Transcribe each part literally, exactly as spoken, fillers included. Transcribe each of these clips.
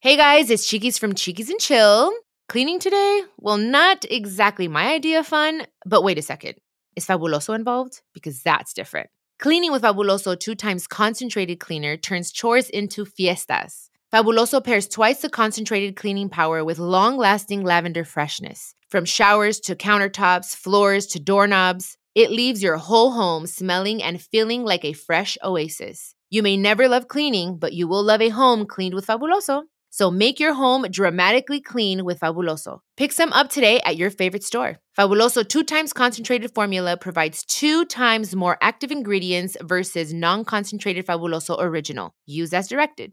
Hey guys, it's Cheekies from Cheekies and Chill. Cleaning today? Well, not exactly my idea of fun, but wait a second. Is Fabuloso involved? Because that's different. Cleaning with Fabuloso two times concentrated cleaner turns chores into fiestas. Fabuloso pairs twice the concentrated cleaning power with long-lasting lavender freshness. From showers to countertops, floors to doorknobs, it leaves your whole home smelling and feeling like a fresh oasis. You may never love cleaning, but you will love a home cleaned with Fabuloso. So make your home dramatically clean with Fabuloso. Pick some up today at your favorite store. Fabuloso two times concentrated formula provides two times more active ingredients versus non-concentrated Fabuloso Original. Use as directed.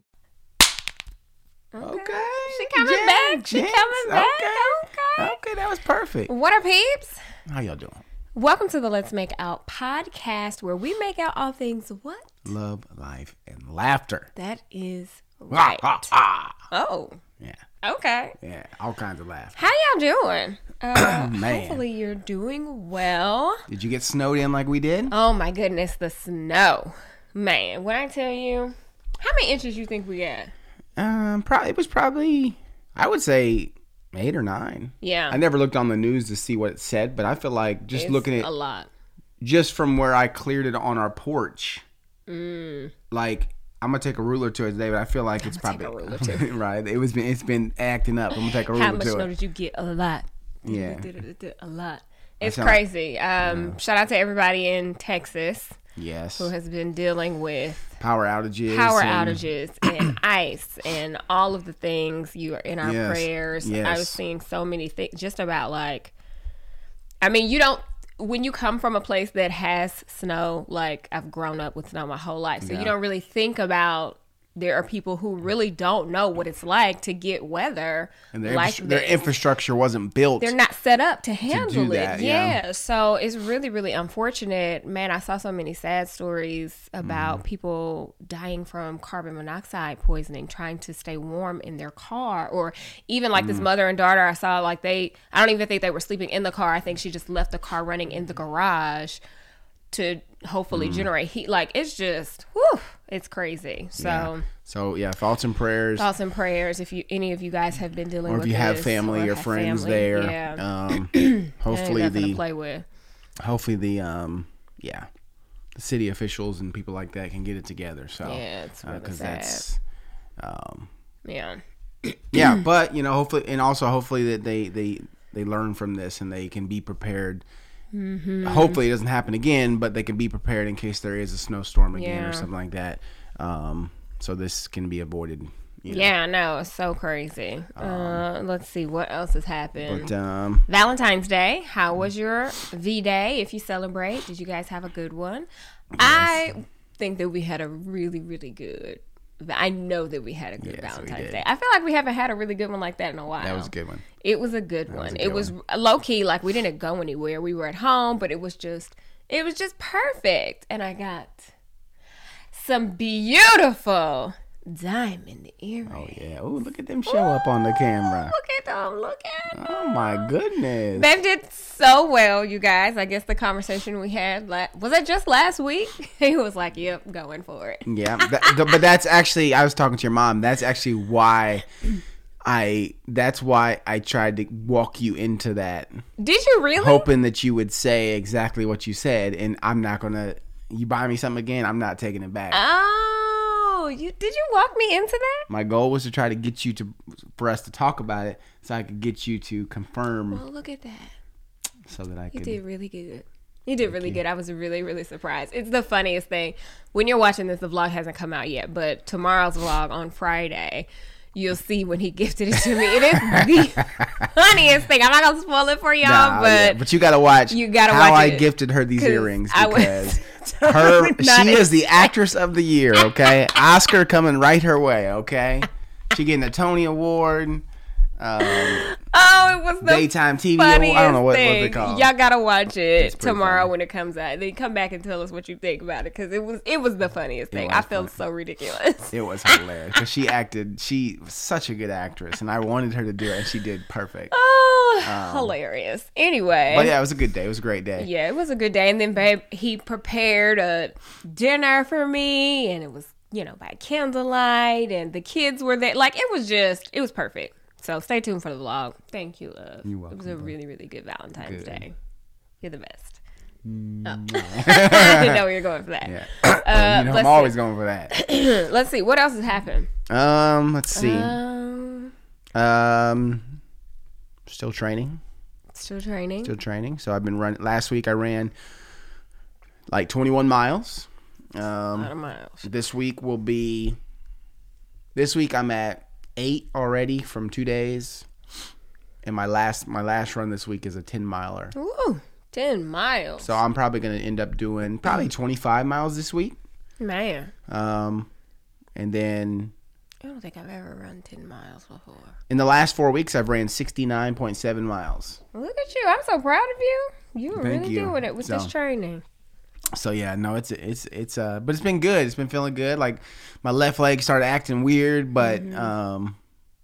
Okay. okay. She coming Jen, back. She Jen. coming back. Okay. Okay. Okay, that was perfect. What are peeps? How y'all doing? Welcome to the Let's Make Out podcast, where we make out all things what? Love, life, and laughter. That is right. Ah, ah, ah. Oh. Yeah. Okay. Yeah, all kinds of laughter. How y'all doing? Uh, Man. Hopefully you're doing well. Did you get snowed in like we did? Oh my goodness, the snow. Man, when I tell you, how many inches you think we got? Um, probably it was probably I would say eight or nine. Yeah. I never looked on the news to see what it said, but I feel like just It's looking at a lot. just from where I cleared it on our porch, Mm. like I'm gonna take a ruler to it today, but I feel like it's I'm probably gonna take a ruler, too. right. It was been it's been acting up. I'm gonna take a ruler How much to snow it. did you get? A lot. Yeah. A lot. It's sound- crazy. Um, Shout out to everybody in Texas Yes. who has been dealing with Power outages. power and- outages and ice and all of the things. You are in our Yes. prayers. I Yes. was seeing so many things just about like, I mean, you don't, when you come from a place that has snow, like I've grown up with snow my whole life. So Yeah. you don't really think about, there are people who really don't know what it's like to get weather And their, like infra- their this. infrastructure wasn't built. They're not set up to handle that, it. yeah. Yeah. So it's really, really unfortunate. Man, I saw so many sad stories about Mm. people dying from carbon monoxide poisoning, trying to stay warm in their car. Or even like Mm. this mother and daughter, I saw like they, I don't even think they were sleeping in the car. I think she just left the car running in the garage to hopefully Mm. generate heat. Like it's just, whew, it's crazy. So Yeah. So yeah, thoughts and prayers. thoughts and prayers if you any of you guys have been dealing or with if you have this, family or or have friends family. there. Yeah. Um, Ain't hopefully nothing to the play with. hopefully the um yeah the city officials and people like that can get it together. So Yeah, it's really because sad. that's um Yeah. yeah, but you know hopefully and also hopefully that they they they learn from this and they can be prepared. Mm-hmm. Hopefully it doesn't happen again, but they can be prepared in case there is a snowstorm again Yeah. or something like that. Um, so this can be avoided. You know. Yeah, I know. It's so crazy. uh, let's see what else has happened. But um, Valentine's Day. How was your V-Day? If you celebrate, did you guys have a good one? I think that we had a really, really good. I know that we had a good Yes, we Valentine's did. Day. I feel like we haven't had a really good one like that in a while. that was a good one. It was a good one. was a it good was one. low key, like we didn't go anywhere. We were at home, but it was just, it was just perfect. And I got some beautiful diamond earrings. Oh yeah. Oh, look at them show up on the camera. Look at them. Look at them. Oh my goodness. Babe did so well, you guys. I guess the conversation we had, la- was it just last week? He was like, yep, going for it. Yeah, that, th- but that's actually I was talking to your mom. That's actually why I. That's why I tried to walk you into that, Did you really? hoping that you would say exactly what you said, and I'm not gonna. You buy me something again, I'm not taking it back. Oh, you did you walk me into that? My goal was to try to get you to for us to talk about it, so I could get you to confirm, Well, look at that. so that I You could. did really good. You did really good. I was really, really surprised. It's the funniest thing. When you're watching this, the vlog hasn't come out yet, but tomorrow's vlog on Friday, you'll see when he gifted it to me. It is the funniest thing. I'm not going to spoil it for y'all, Nah, but, yeah, but you gotta watch. you gotta how watch I it, gifted her these 'cause earrings I was because totally her not she is the expecting- actress of the year. Okay, Oscar coming right her way. Okay, she getting a Tony Award. Um, Oh, it was the Daytime T V funniest award. I don't know what, thing. what's it called. Y'all gotta watch it It's pretty tomorrow funny. when it comes out. Then come back and tell us what you think about it, because it was it was the funniest thing. was I felt funny. so ridiculous. It was hilarious because she acted. She was such a good actress, and I wanted her to do it, and she did perfect. Oh, hilarious. Anyway, But yeah, it was a good day. It was a great day. yeah, it was a good day. And then, babe, he prepared a dinner for me, and it was you know, by candlelight, and the kids were there. Like, it was just, it was perfect. So stay tuned for the vlog. Thank you, love. You're welcome, it was a bro. really, really good Valentine's Good. Day. You're the best. Mm, Oh. I didn't know you were going for that. Yeah. Uh, you know, let's I'm always see. going for that. Let's see. What else has happened? Um, let's see. Um, Um, still training. still training. Still training. So I've been running. Last week I ran like twenty-one miles. a lot of Um, miles. this week will be. This week I'm at eight already from two days, and my last my last run this week is a ten miler. Ooh, ten miles. So I'm probably gonna end up doing probably twenty-five miles this week. Man, Um, and then I don't think I've ever run ten miles before. in the last four weeks I've ran sixty-nine point seven miles. Look at you. I'm so proud of you. You were Thank really you. doing it with So- this training. So yeah, no, it's it's it's uh, but it's been good. It's been feeling good. Like my left leg started acting weird, but Mm-hmm. um,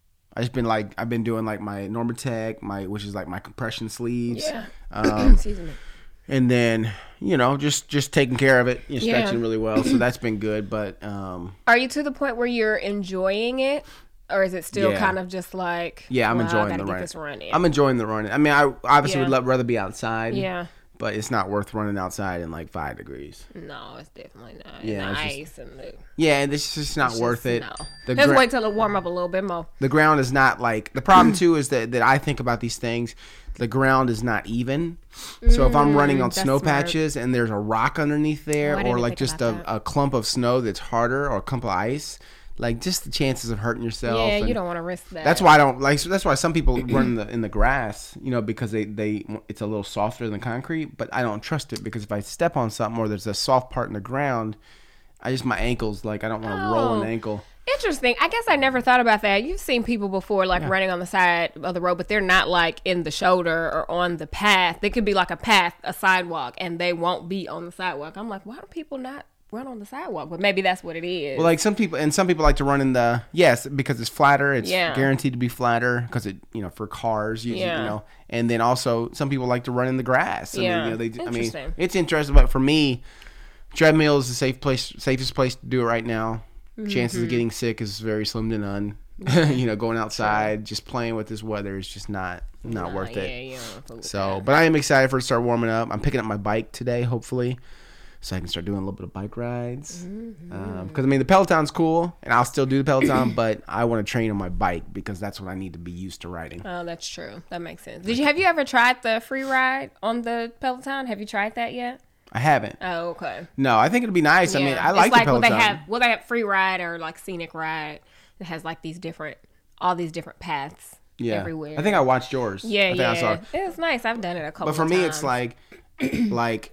I just been like I've been doing like my Normatec, my which is like my compression sleeves. Yeah. Um, Excuse me. and then you know just just taking care of it, you know, Yeah. stretching really well. So that's been good. But um, Are you to the point where you're enjoying it? Or is it still Yeah. kind of just like, yeah, I'm well, I enjoying gotta the get run. this run in? I'm enjoying the running. I mean, I obviously Yeah. would love, rather be outside. yeah. But it's not worth running outside in like five degrees. No, it's definitely not. Yeah, Yeah, it's the just- ice and the. Yeah, this is just not it's worth just- it. No. The Let's gra- wait till it warm up a little bit more. The ground is not like the problem too is that that I think about these things. The ground is not even. So if I'm running on that's snow smart. patches and there's a rock underneath there, Oh, I didn't or even like think just about a, that. a clump of snow that's harder, or a clump of ice, like just the chances of hurting yourself. Yeah, and you don't want to risk that. That's why I don't like. That's why some people run in the in the grass, you know, because they they it's a little softer than concrete. But I don't trust it because if I step on something or there's a soft part in the ground, I just my ankles like I don't want to roll Oh. an ankle. Interesting. I guess I never thought about that. You've seen people before, like running on the side of the road, but they're not like in the shoulder or on the path. They could be like a path, a sidewalk, and they won't be on the sidewalk. I'm like, why do people not run on the sidewalk? But maybe that's what it is. Well, like some people, and some people like to run in the yes because it's flatter. It's Yeah. guaranteed to be flatter because it, you know, for cars, you, Yeah. you know. And then also some people like to run in the grass. I Yeah. mean, you know, they, I mean, Interesting. it's interesting, but for me, treadmill is the safe place, safest place to do it right now. Chances Mm-hmm. of getting sick is very slim to none. you know, going outside, just playing with this weather is just not not Nah, worth yeah, it. you don't fool with So, that. but I am excited for it to start warming up. I'm picking up my bike today, hopefully, so I can start doing a little bit of bike rides. Because I mean, the Peloton's cool, and I'll still do the Peloton, but I want to train on my bike because that's what I need to be used to riding. Oh, that's true. That makes sense. Did you have you ever tried the free ride on the Peloton? Have you tried that yet? I haven't. Oh, okay. No, I think it'd be nice. I mean, Yeah. I like, it's like the what Peloton. they have. Well, they have free ride or like scenic ride. It has like these different, all these different paths yeah, everywhere. I think I watched yours. Yeah, I think yeah. I saw it. It's nice. I've done it a couple. But for of me, times. it's like, like,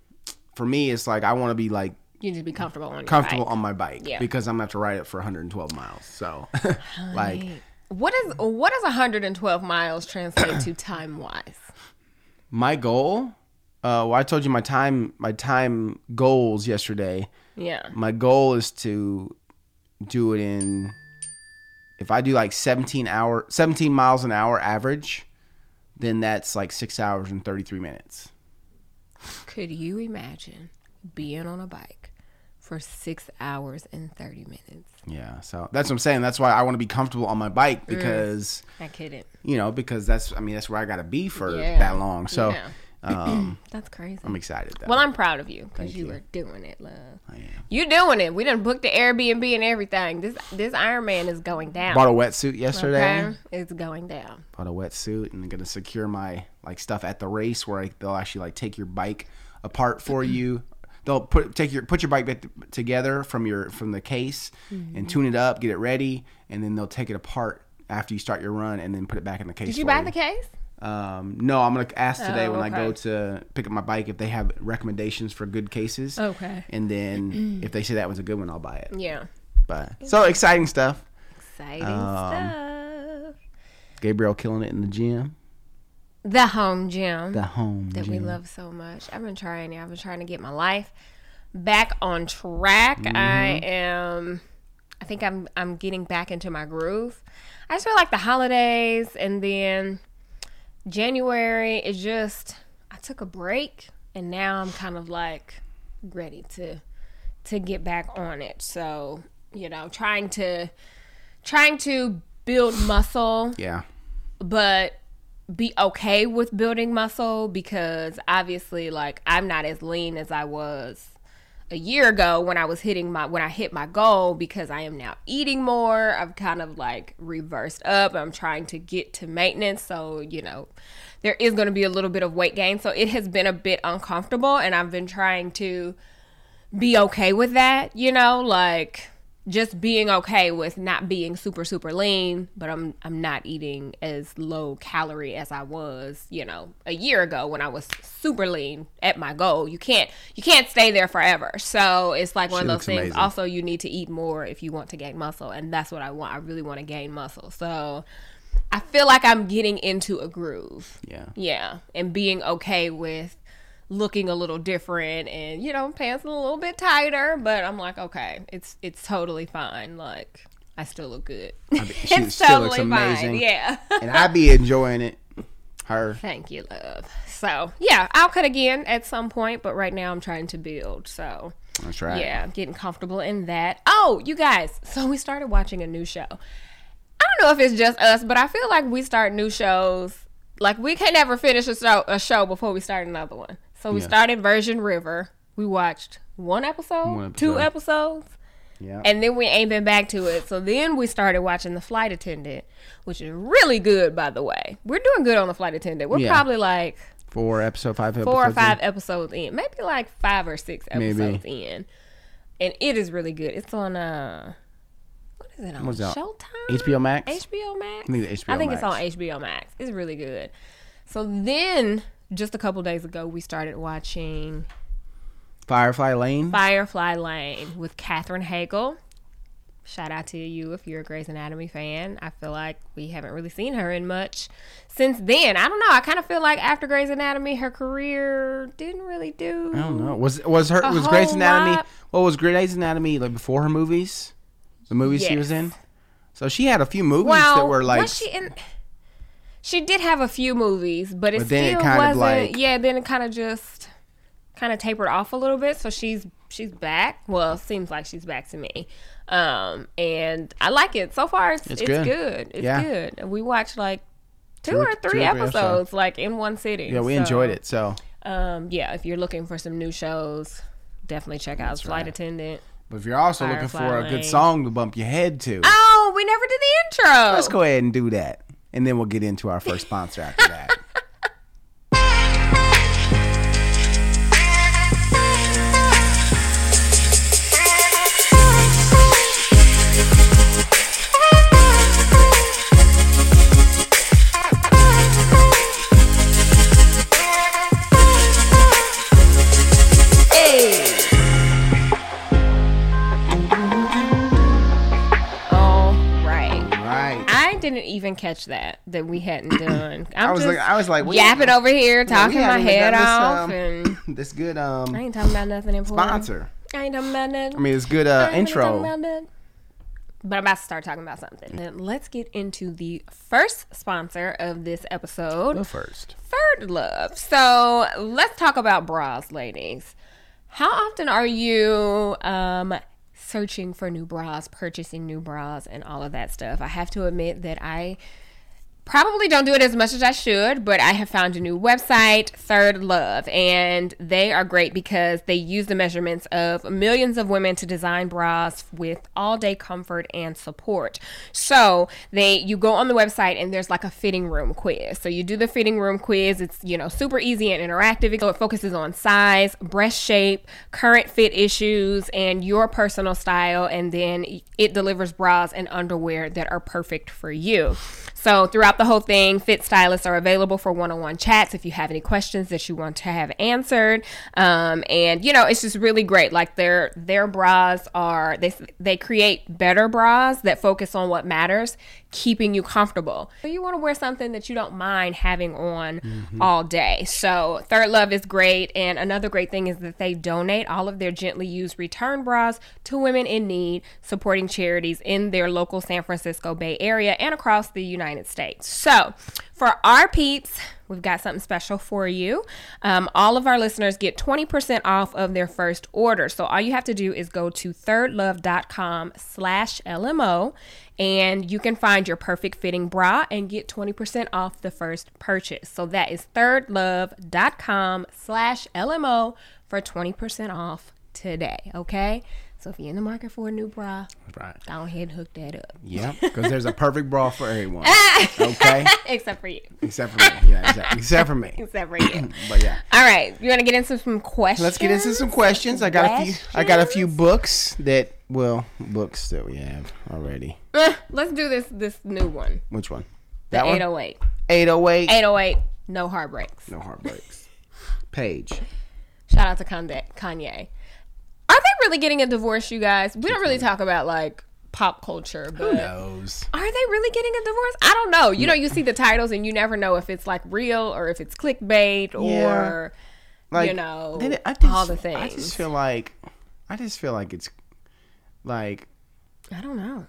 for me, it's like I want to be like you need to be comfortable on your comfortable bike. on my bike Yeah. because I'm gonna have to ride it for one hundred twelve miles. So, like, What is what does one hundred twelve miles translate to time wise? my goal. Uh, well, I told you my time, my time goals yesterday. Yeah. My goal is to do it in. If I do like seventeen hour, seventeen miles an hour average, then that's like six hours and thirty three minutes. Could you imagine being on a bike for six hours and thirty minutes? Yeah, so that's what I'm saying. That's why I want to be comfortable on my bike because I couldn't. you know because that's I mean that's where I got to be for Yeah. that long. So Yeah. um, That's crazy. I'm excited. Though. Well, I'm proud of you because Thank you you. were doing it, love. I am. You doing it. We done booked the Airbnb and everything. This this Iron Man is going down. Bought a wetsuit yesterday. Okay? It's going down. Bought a wetsuit and gonna secure my like stuff at the race where I, they'll actually like take your bike apart for you. They'll put take your put your bike bit together from your from the case Mm-hmm. and tune it up, get it ready, and then they'll take it apart after you start your run and then put it back in the case. Did you for buy the case? Um, no, I'm gonna ask today Oh, when I go okay. to pick up my bike if they have recommendations for good cases. Okay. And then if they say that was a good one, I'll buy it. Yeah. But so exciting stuff. Exciting Um, stuff. Gabriel killing it in the gym, The home gym. the home that gym. we love so much. I've been trying it. I've been trying to get my life back on track. Mm-hmm. I am I think I'm I'm getting back into my groove. I just feel like the holidays and then January is just I took a break and now I'm kind of like ready to to get back on it. So, you know, trying to trying to build muscle. Yeah. But be okay with building muscle, because obviously, like, I'm not as lean as I was a year ago when I was hitting my when I hit my goal, because I am now eating more. I've kind of like reversed up. I'm trying to get to maintenance, so you know there is going to be a little bit of weight gain. So it has been a bit uncomfortable, and I've been trying to be okay with that. You know, like just being okay with not being super super lean, but I'm I'm not eating as low calorie as I was, you know, a year ago when I was super lean at my goal. You can't you can't stay there forever. So it's like one She of those looks things. amazing. Also, you need to eat more if you want to gain muscle, and that's what I want. I really want to gain muscle. So I feel like I'm getting into a groove. Yeah. Yeah, and being okay with looking a little different, and you know, pants a little bit tighter, but I'm like, okay, it's it's totally fine. Like, I still look good. I mean, she It's still looks totally amazing. fine. Yeah. And I be enjoying it. Her. Thank you, love. So yeah, I'll cut again at some point, but right now I'm trying to build. So That's right. yeah, getting comfortable in that. Oh, you guys, so we started watching a new show. I don't know if it's just us, but I feel like we start new shows, like we can never finish a show, a show before we start another one. So we Yeah. started Virgin River. We watched one episode, One episode. two episodes, Yeah. and then we ain't been back to it. So then we started watching The Flight Attendant, which is really good, by the way. We're doing good on The Flight Attendant. We're Yeah. probably like Four episode, five episodes. four or five in. episodes in, maybe like five or six episodes Maybe. in, and it is really good. It's on uh, what is it on? What's that? Showtime, H B O Max. H B O Max. I think it's H B O I think Max. it's on H B O Max. It's really good. So then, just a couple days ago, we started watching Firefly Lane. Firefly Lane with Katherine Hagel. Shout out to you if you're a Grey's Anatomy fan. I feel like we haven't really seen her in much since then. I don't know. I kind of feel like after Grey's Anatomy, her career didn't really do. I don't know. Was was her A was Grey's whole Anatomy? lot. What was Grey's Anatomy like before her movies? The movies she Yes. was in. So she had a few movies Well, that were like. was she in? She did have a few movies, but it But then it still kind of wasn't. like- yeah, then it kind of just kind of tapered off a little bit. So she's she's back. Well, seems like she's back to me, um, and I like it so far. It's It's it's, good. good. It's Yeah. good. And we watched like two, Two or- or two three or three episodes, episodes. like in one sitting. yeah, we So, enjoyed it. So, Um, yeah, if you're looking for some new shows, definitely check out Flight right. Attendant. but if you're also looking Firefly for a good Lane. song to bump your head to, Oh, we never did the intro. let's go ahead and do that, and then we'll get into our first sponsor after that. didn't even catch that that we hadn't done. I'm I was just like, I was like, we yapping over here, yeah, we talking my haven't even head done this, off, um, and this good um I ain't talking about nothing important. sponsor. I ain't talking about nothing. I mean, it's good uh, I ain't really talking intro. about nothing. But I'm about to start talking about something. Then let's get into the first sponsor of this episode. Go first. Third Love. So let's talk about bras, ladies. How often are you um, searching for new bras, purchasing new bras, and all of that stuff? I have to admit that I probably don't do it as much as I should, but I have found a new website, Third Love, and they are great because they use the measurements of millions of women to design bras with all-day comfort and support. So they, you go on the website and there's like a fitting room quiz. So you do the fitting room quiz. It's, you know, super easy and interactive. So it focuses on size, breast shape, current fit issues, and your personal style, and then it delivers bras and underwear that are perfect for you. So throughout the whole thing, fit stylists are available for one-on-one chats if you have any questions that you want to have answered. Um, and, you know, it's just really great. Like their their bras are, they, they create better bras that focus on what matters, keeping you comfortable. So you want to wear something that you don't mind having on mm-hmm. all day. So Third Love is great. And another great thing is that they donate all of their gently used return bras to women in need, supporting charities in their local San Francisco Bay Area and across the United States. So For our peeps, we've got something special for you. Um, all of our listeners get twenty percent off of their first order. So all you have to do is go to thirdlove.com slash LMO and you can find your perfect fitting bra and get twenty percent off the first purchase. So that is thirdlove.com slash LMO for twenty percent off today. Okay. So if you're in the market for a new bra, Right. go ahead and hook that up. Yeah, because there's a perfect bra for everyone. Okay? Except for you. Except for me. Yeah, exactly. Except for me. Except for you. But yeah. All right. You want to get into some questions? Let's get into some questions. I got a few I got a few books that well, books that we have already. Uh, let's do this this new one. Which one? The That one? eight oh eight. eight oh eight. eight oh eight. No heartbreaks. No heartbreaks. Page. Shout out to Kanye. Are they really getting a divorce, you guys? We don't really talk about like pop culture, but Who knows? are they really getting a divorce? I don't know. You know, you see the titles and you never know if it's like real or if it's clickbait or Like, you know, then it- I just, all the things. I just feel like I just feel like it's like I don't know.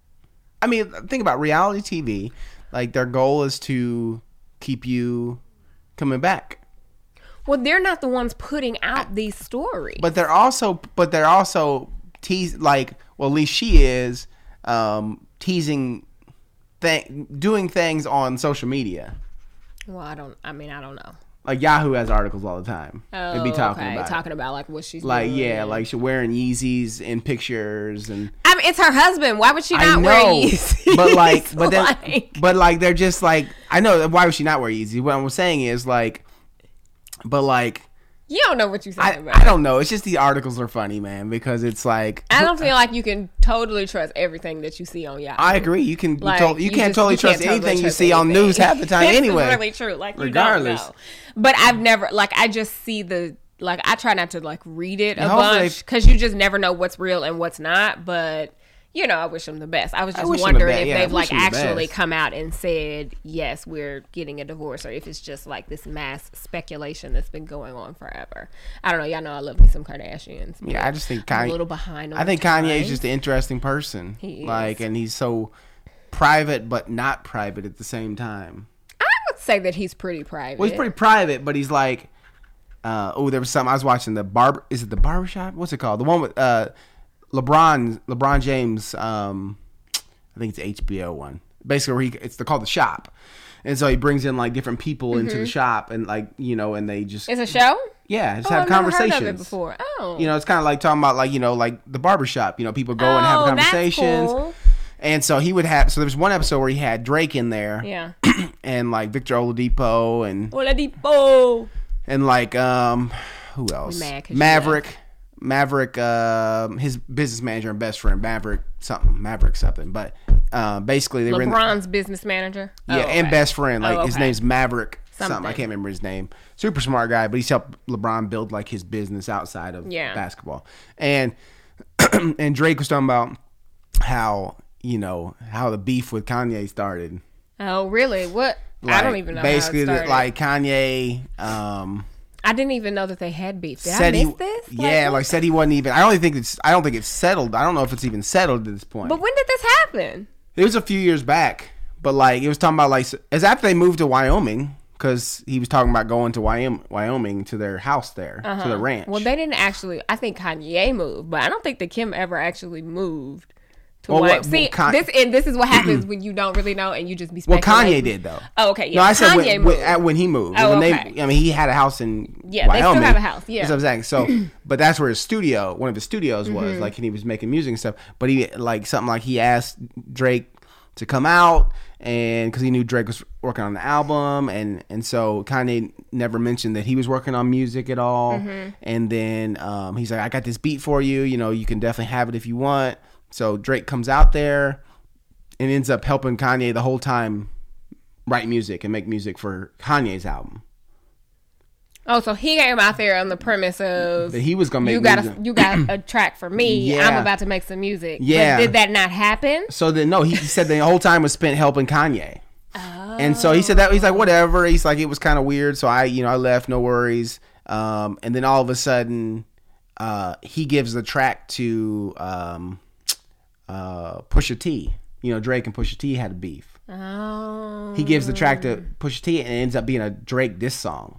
I mean, think about reality T V. Like their goal is to keep you coming back. Well, they're not the ones putting out these stories. But they're also, but they're also tease like. Well, at least she is um, teasing, th- doing things on social media. Well, I don't. I mean, I don't know. Like Yahoo has articles all the time. Oh, They'd be talking okay. about talking it. about like what she's like doing. yeah, like she's wearing Yeezys in pictures and. I mean, it's her husband. Why would she I not know, wear Yeezys? but like, but then, Like- but like they're just like I know why would she not wear Yeezys? What I'm saying is like, but like. You don't know what you're I, saying about I don't know. It's just the articles are funny, man, because it's like I don't feel like you can totally trust everything that you see on Yahoo. I agree. You can Like, you, to, you, you can't just- totally you can't trust totally anything you trust see on anything. news half the time This anyway. is really true. Like you Regardless. don't know. But I've never like I just see the like I try not to like read it a And hopefully bunch because you just never know what's real and what's not. But you know, I wish them the best. I was just wish them the wondering best. if Yeah, I they've wish like them the actually best. come out and said yes, we're getting a divorce, or if it's just like this mass speculation that's been going on forever. I don't know. Y'all know I love me some Kardashians. but Yeah, I just think I'm Kanye. a little behind. On I think the Kanye is times. just an interesting person. He like, is. and he's so private but not private at the same time. I would say that he's pretty private. Well, he's pretty private, but he's like, uh, oh, there was something I was watching the barber. Is it the barbershop? What's it called? The one with uh, LeBron, LeBron James. Um, I think it's H B O one. Basically, where he it's the, called The Shop, and so he brings in like different people into the shop, and like you know, and they just It's a show. yeah, just Oh, have I've never conversations. heard of it before. Oh, You know, it's kind of like talking about like you know, like the barbershop. You know, people go and have Oh, that's conversations. cool. And so he would have. So there was one episode where he had Drake in there, Yeah. and like Victor Oladipo, and Oladipo. and like um, who else? mad 'cause you Maverick, Maverick, uh, his business manager and best friend, Maverick something, Maverick something. But uh, basically they were in the, LeBron's business manager. yeah, Oh, and okay. best friend. Like Oh, his okay. name's Maverick something. Something. I can't remember his name. Super smart guy, but he's helped LeBron build like his business outside of Yeah. basketball. And and Drake was talking about how you know how the beef with Kanye started. Oh, really? What? I Like, don't even know. Basically, how it that, started. like Kanye. Um, I didn't even know that they had beef. Did I said miss he, this? yeah, what? like said he wasn't even. I don't think it's. I don't think it's settled. I don't know if it's even settled at this point. But when did this happen? It was a few years back, but like it was talking about like it's after they moved to Wyoming because he was talking about going to Wyoming, Wyoming to their house there, to the ranch. Well, they didn't actually. I think Kanye moved, but I don't think that Kim ever actually moved to Well, Wyoming. what- See, well, Con- this and this is what happens when you don't really know and you just be well, speculating. Kanye did though. Oh, okay. Yeah. No, I said Kanye when, moved. when, at- when he moved. Oh, when okay. they, I mean, he had a house in Yeah, they still Wyoming. have a house, yeah. That's what I'm saying. So, but that's where his studio, one of his studios was, Mm-hmm. like, and he was making music and stuff. But he, like, something like he asked Drake to come out, and because he knew Drake was working on the album, and and so Kanye never mentioned that he was working on music at all. Mm-hmm. And then um, he's like, I got this beat for you. You know, you can definitely have it if you want. So Drake comes out there and ends up helping Kanye the whole time write music and make music for Kanye's album. Oh, so he came out there on the premise of That he was gonna make you got a, music. you got a track for me. Yeah. I'm about to make some music. Yeah. But did that not happen? So then, no, he said the whole time was spent helping Kanye. Oh. And so he said that he's like, whatever. He's like, it was kind of weird. So I, you know, I left, no worries. Um, and then all of a sudden, uh, he gives the track to um, uh, Pusha T. You know, Drake and Pusha T had a beef. Oh. He gives the track to Pusha T, and it ends up being a Drake diss song.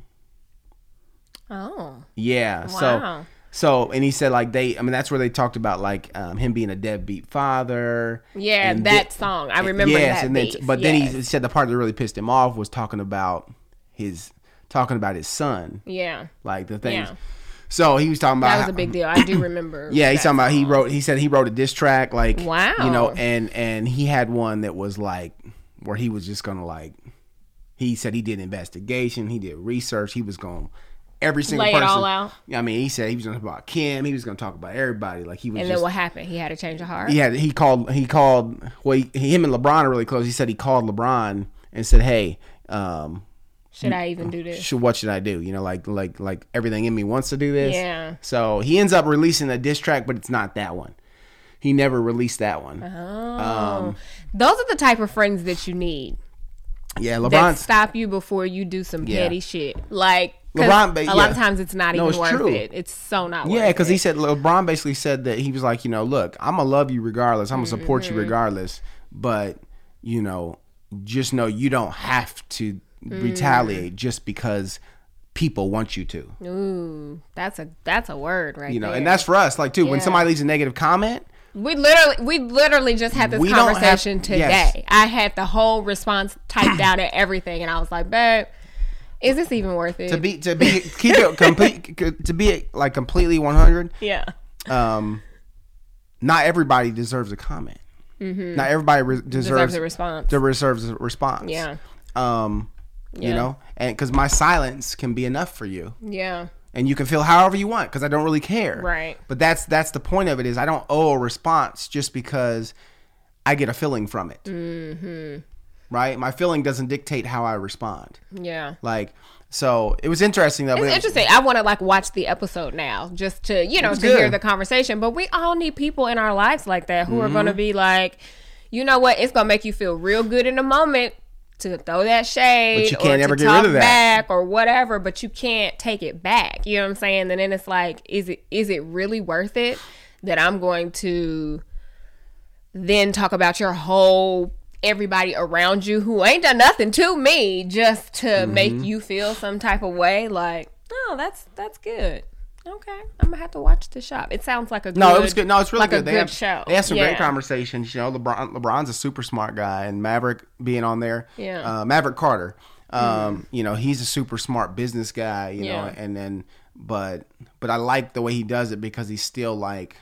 Oh. Yeah. Wow. So, so, and he said like they, I mean, that's where they talked about like um, him being a deadbeat father. Yeah, and that thi- song. I remember yes, that and then, piece. but then Yes. he said the part that really pissed him off was talking about his talking about his son, Yeah. like the things. Yeah. So he was talking about That was how- a big deal. I do remember. Yeah, he's that talking about he song. wrote. He said he wrote a diss track, like Wow. you know, and and he had one that was like where he was just gonna like. He said he did investigation, he did research, he was going every single Lay it person. all out. I mean, he said he was gonna talk about Kim, he was gonna talk about everybody. Like he was. And just, then what happened? He had a change of heart. He had he called he called well he, him and LeBron are really close. He said he called LeBron and said, hey. um Should I even do this? should, what should I do? You know, like like like everything in me wants to do this. Yeah. So he ends up releasing a diss track, but it's not that one. He never released that one. Oh. Um, Those are the type of friends that you need. yeah, That LeBron. stop you before you do some Yeah. petty shit. Like, 'cause LeBron, ba- a yeah. lot of times it's not No, even it's worth true. it. It's so not worth Yeah, because it. he said LeBron basically said that he was like, you know, look, I'm gonna love you regardless. I'm gonna support Mm-hmm. you regardless, but you know, just know you don't have to Mm. retaliate just because people want you to. Ooh, that's a that's a word right You know, there. and that's for us. Like too, when Yeah. somebody leaves a negative comment. We literally, we literally just had this We don't have- conversation today. yes. I had the whole response typed out and everything, and I was like, "Babe, is this even worth it?" To be to be keep it complete to be like completely one hundred. yeah, Um, not everybody deserves a comment. Not everybody re- deserves, deserves a response. de- deserves a response. Yeah. Um, you Yeah. know, and because my silence can be enough for you, yeah, and you can feel however you want because I don't really care. Right. But that's that's the point of it is I don't owe a response just because I get a feeling from it. Mm-hmm. Right. My feeling doesn't dictate how I respond. yeah. Like. So it was interesting though. It's but it- interesting. I want to like watch the episode now just to, you know, It's to hear good. the conversation. But we all need people in our lives like that who are Mm-hmm. going to be like, you know what? It's going to make you feel real good in the moment to throw that shade But you can't or ever to get rid talk of that. back or whatever, but you can't take it back. You know what I'm saying? And then it's like, is it is it really worth it that I'm going to then talk about your whole everybody around you who ain't done nothing to me just to Mm-hmm. make you feel some type of way? Like, oh, that's that's good. Okay, I'm gonna have to watch the shop. It sounds like a good, No, it was good. No, it's really like good. a they good have, show. They have some Yeah. great conversations. You know, LeBron LeBron's a super smart guy, and Maverick being on there. Yeah. Mm-hmm. Uh, Maverick Carter. Um, you know, he's a super smart business guy. You Yeah. know, and then but but I like the way he does it because he's still like,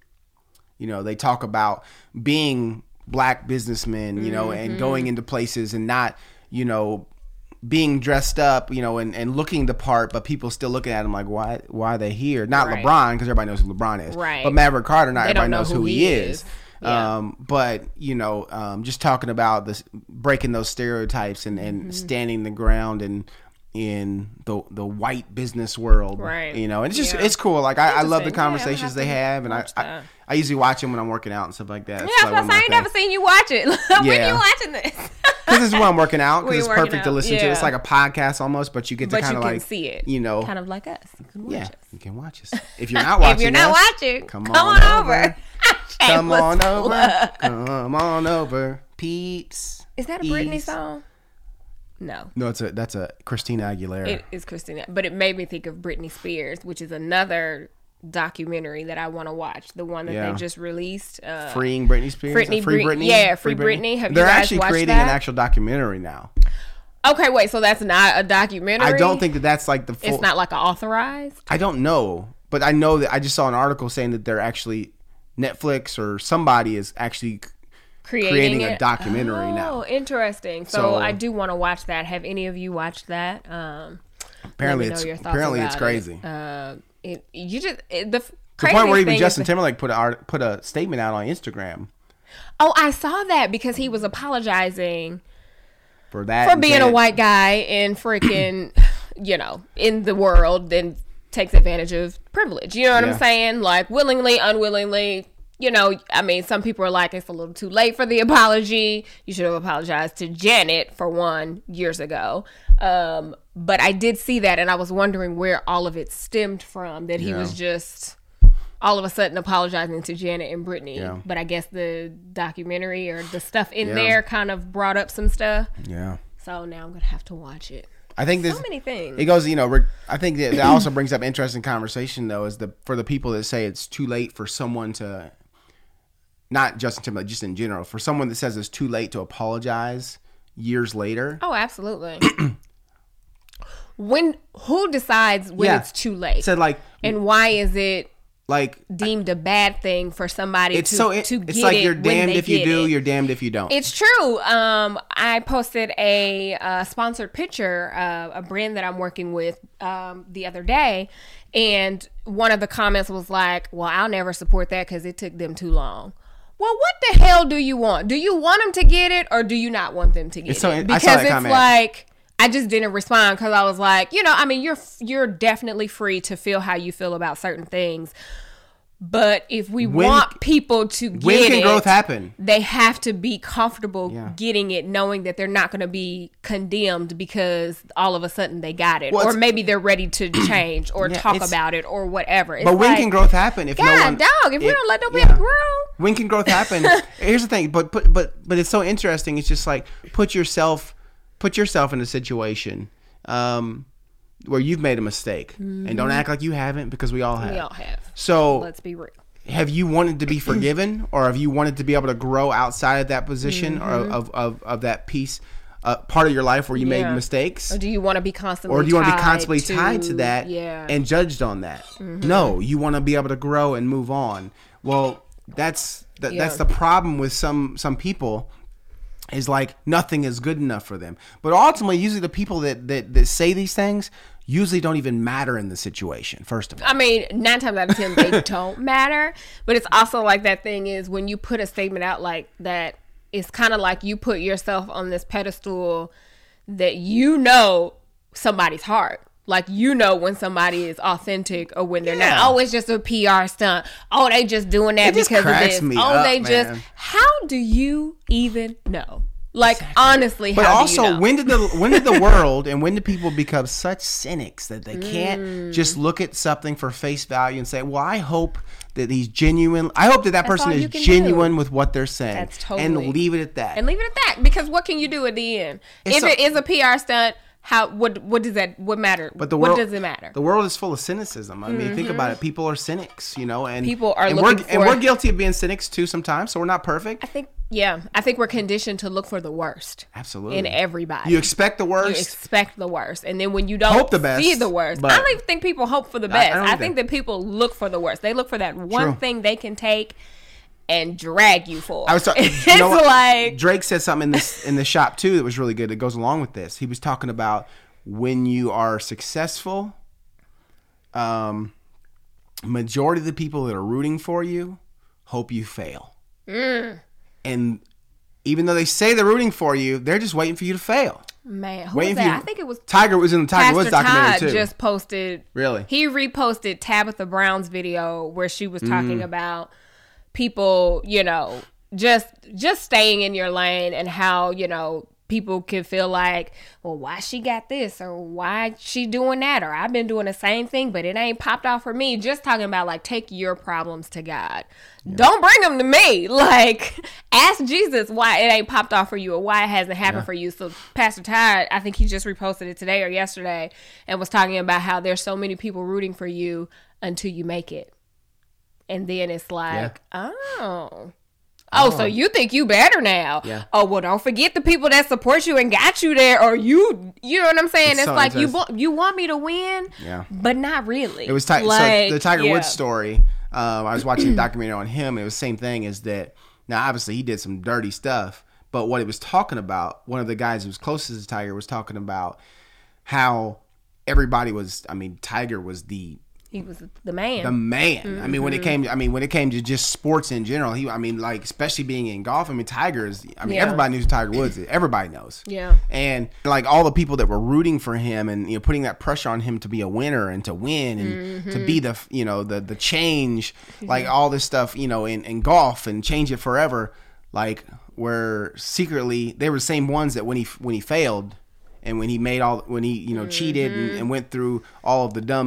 you know, they talk about being black businessmen, you know, Mm-hmm. and going into places and not, you know, being dressed up, you know, and, and looking the part, but people still looking at him like, why why are they here? Not Right. LeBron, because everybody knows who LeBron is. Right. But Maverick Carter, not They everybody don't know knows who who he, he is. is. Yeah. Um, but, you know, um, just talking about this, breaking those stereotypes and, and Mm-hmm. standing the ground and in the the white business world, Right. You know, and it's just Yeah. it's cool. Like I, I love the Interesting. Yeah, I'm gonna conversations have they to have, and I, watch I that. I usually watch them when I'm working out and stuff like that. Yeah, It's I like was one gonna of say, I my ain't never seen you watch it. when Yeah. you watching this? Because this is when I'm working out. When Because it's you're working perfect to out, listen to. It's yeah. like a podcast almost, but you get to But you kind can of like see it. You know, Kind of like us. You can watch yeah, us. you can watch us. If you're not watching, If you're not us, watching, come, come on, on over. over. Come Shameless on over. plug. Come on over, peeps. Is that a Britney Ease. song? No. No, it's a that's a Christina Aguilera. It is Christina, but it made me think of Britney Spears, which is another documentary that I want to watch. The one that Yeah. they just released. Uh, Freeing Britney Spears. Britney Free Brit- Britney. yeah, Free Britney. Have you They're guys actually watched creating that? an actual documentary now. Okay, wait. So that's not a documentary. I don't think that that's like the full. it's not like a authorized. I don't know, but I know that I just saw an article saying that they're actually Netflix or somebody is actually Creating, creating a it. documentary oh, now. interesting. So, So- I do want to watch that. Have any of you watched that? Um, Apparently, let me know it's your thoughts apparently it's about crazy. It. Uh, it, you just it, the To the crazy point where even thing Justin is, Timberlake put a art- put a statement out on Instagram oh, I saw that because he was apologizing for that for and being a saying- white guy and freaking, you know, in the world, then takes advantage of privilege. You know what Yeah. I'm saying? Like willingly, unwillingly. You know, I mean, some people are like, it's a little too late for the apology. You should have apologized to Janet for one years ago. Um, but I did see that, and I was wondering where all of it stemmed from. That he Yeah. was just all of a sudden apologizing to Janet and Brittany. Yeah. But I guess the documentary or the stuff in Yeah. there kind of brought up some stuff. Yeah. So now I'm going to have to watch it. I think this. So many things. It goes, you know. Re- I think that, that also brings up interesting conversation though, is the for the people that say it's too late for someone to, not Justin Timberlake, just in general, for someone that says it's too late to apologize years later. Oh, absolutely. When who decides when Yeah. it's too late? Said like, and why is it like deemed a bad thing for somebody it's to, so it, to it's get like it you're when damned they if you get do, it? you're damned if you don't. It's true. Um, I posted a uh, sponsored picture of a brand that I'm working with um, the other day, and one of the comments was like, "Well, I'll never support that because it took them too long." Well, what the hell do you want? Do you want them to get it, or do you not want them to get It's so- I it? saw Because that it's comment. like, I just didn't respond because I was like, you know, I mean, you're you're definitely free to feel how you feel about certain things. But if we When- want people to get when can it, growth happen? they have to be comfortable Yeah. getting it, knowing that they're not going to be condemned because all of a sudden they got it, Well, or it's- maybe they're ready to change or Yeah, talk it's- about it or whatever. It's But when like, can growth happen if God, no one? dog, if we it- don't let nobody yeah. grow, When can growth happen? Here's the thing, but but but but it's so interesting. It's just like put yourself put yourself in a situation um, where you've made a mistake, and don't act like you haven't, because we all have. we all have. So Let's be real. have you wanted to be forgiven, or have you wanted to be able to grow outside of that position or of, of, of that piece, uh, part of your life where you made Yeah. mistakes? Or do you want to be constantly? Or do you want to be tied constantly tied to that Yeah. and judged on that? No, you want to be able to grow and move on. Well, that's that, Yeah. that's the problem with some some people, is like nothing is good enough for them. But ultimately, usually the people that that, that say these things usually don't even matter in the situation. First of all, I mean, nine times out of ten, they don't matter. But it's also like that thing is when you put a statement out like that, it's kind of like you put yourself on this pedestal that you know somebody's heart. Like, you know when somebody is authentic or when they're Yeah. not. Oh, it's just a P R stunt. Oh, they just doing that It just because of cracks this. me oh, up, they man. just. How do you even know? Like, honestly, but how also, do you know? when did the when did the world and when did people become such cynics that they can't Mm. just look at something for face value and say, "Well, I hope that he's genuine. I hope that that person all is you can genuine with what they're saying," That's totally- and leave it at that. and leave it at that, because what can you do at the end? It's if so- it is a P R stunt, how what what does that what matter? But the what world, does it matter? The world is full of cynicism. I mean, think about it. People are cynics, you know, and People are and looking we're, and for- we're guilty of being cynics too sometimes. So we're not perfect. I think yeah, I think we're conditioned to look for the worst Absolutely. in everybody. You expect the You worst. expect the worst, and then when you don't Hope the best, see the worst, but- I don't even think people hope for the I- I best. don't I, either. think that people look for the worst. They look for that one True. thing they can take and drag you for. I was talking. it's You know what? like Drake said something in this in the shop too that was really good. That goes along with this. He was talking about when you are successful, um, majority of the people that are rooting for you hope you fail, Mm. and even though they say they're rooting for you, they're just waiting for you to fail. man, who Waiting was for that? you. I think it was Tiger was in the Tiger Pastor Woods documentary Todd too. just posted. Really? He reposted Tabitha Brown's video where she was talking Mm. about people, you know, just just staying in your lane, and how, you know, people can feel like, well, why she got this, or why she doing that, or I've been doing the same thing, but it ain't popped off for me. Just talking about, like, take your problems to God. Don't bring them to me. Like, ask Jesus why it ain't popped off for you, or why it hasn't happened Yeah. for you. So Pastor Todd, I think he just reposted it today or yesterday, and was talking about how there's so many people rooting for you until you make it. And then it's like, oh. Oh, so you think you better now? Yeah. Oh, well, don't forget the people that support you and got you there, or you, you know what I'm saying? It's It's, so like you, interesting. wa- you want me to win, Yeah. but not really. It was ti- like, so the Tiger yeah. Woods story. Um, I was watching a documentary on him. And it was the same thing. Is that now obviously he did some dirty stuff, but what it was talking about, one of the guys who was closest to Tiger was talking about how everybody was. I mean, Tiger was the He was the man. the man. I mean, when it came, I mean, when it came to just sports in general, he, I mean, like especially being in golf. I mean, Tiger is. I mean, Yeah. everybody knows who Tiger Woods is. Everybody knows. Yeah. And like all the people that were rooting for him, and you know, putting that pressure on him to be a winner and to win and to be the, you know, the the change, like all this stuff, you know, in, in golf and change it forever. Like where secretly they were the same ones that when he when he failed and when he made all when he you know cheated and, and went through all of the dumb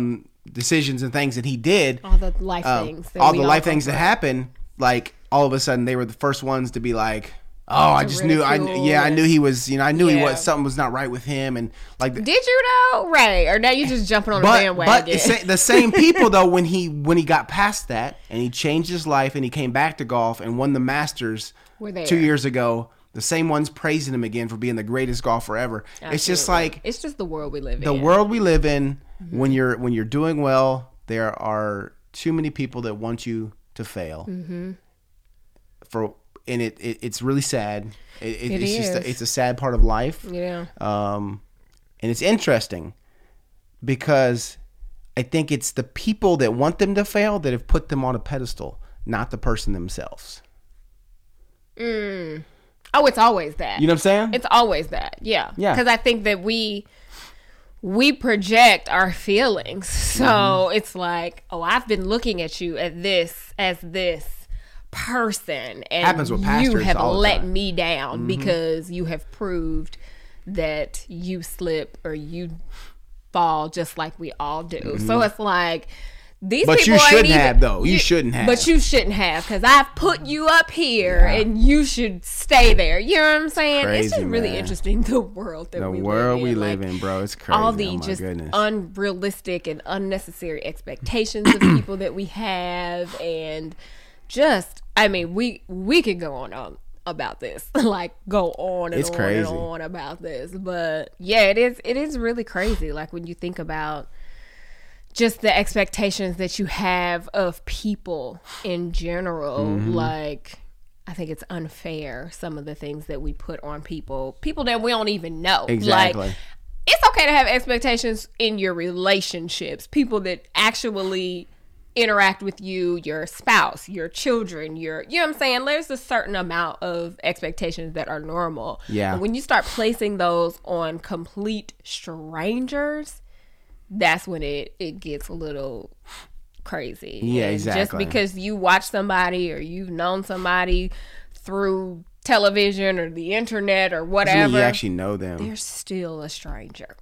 decisions and things that he did, all the life uh, things, that all we the life go things that through. happen, like all of a sudden they were the first ones to be like, oh, I just knew, I ridicule yeah, I knew he was, you know, I knew he Yeah. was something was not right with him, and like. Did you know? Right. Or now you just jumping on the But, bandwagon. but it's sa- the same people though, when he when he got past that and he changed his life and he came back to golf and won the Masters We're there. two years ago, the same ones praising him again for being the greatest golfer ever. It's just Absolutely. like It's just the world we live the in. world we live in. When you're when you're doing well, there are too many people that want you to fail. Mm-hmm. For and it, it it's really sad. It, it, It it's just is. a, it's a sad part of life. Yeah. Um, and it's interesting because I think it's the people that want them to fail that have put them on a pedestal, not the person themselves. Mm. Oh, it's always that. You know what I'm saying? It's always that. Yeah. Yeah. Because I think that we we project our feelings. So Mm-hmm. it's like, oh, I've been looking at you at this as this person, and Happens with you pastors have all the let time. me down because you have proved that you slip or you fall just like we all do. So it's like these Mm-hmm. But people you ain't shouldn't even- have, though. You shouldn't have. But you shouldn't have, because I've put you up here and you should stay there. You know what I'm saying? it's just Crazy, really man. interesting, the world that the we world live we in. live Like, in, bro, it's crazy. all the oh my just goodness. unrealistic and unnecessary expectations of people that we have, and just, I mean, we we could go on um, about this, like go on and It's on crazy. and on about this, but yeah, it is it is really crazy. Like when you think about just the expectations that you have of people in general, Mm-hmm. like I think it's unfair, some of the things that we put on people, people that we don't even know. Exactly. Like, it's okay to have expectations in your relationships, people that actually interact with you, your spouse, your children, your, you know what I'm saying? There's a certain amount of expectations that are normal. Yeah. But when you start placing those on complete strangers, that's when it, it gets a little crazy. Yeah, And exactly. Just because you watch somebody or you've known somebody through television or the internet or Doesn't mean whatever, you actually know them. they're still a stranger.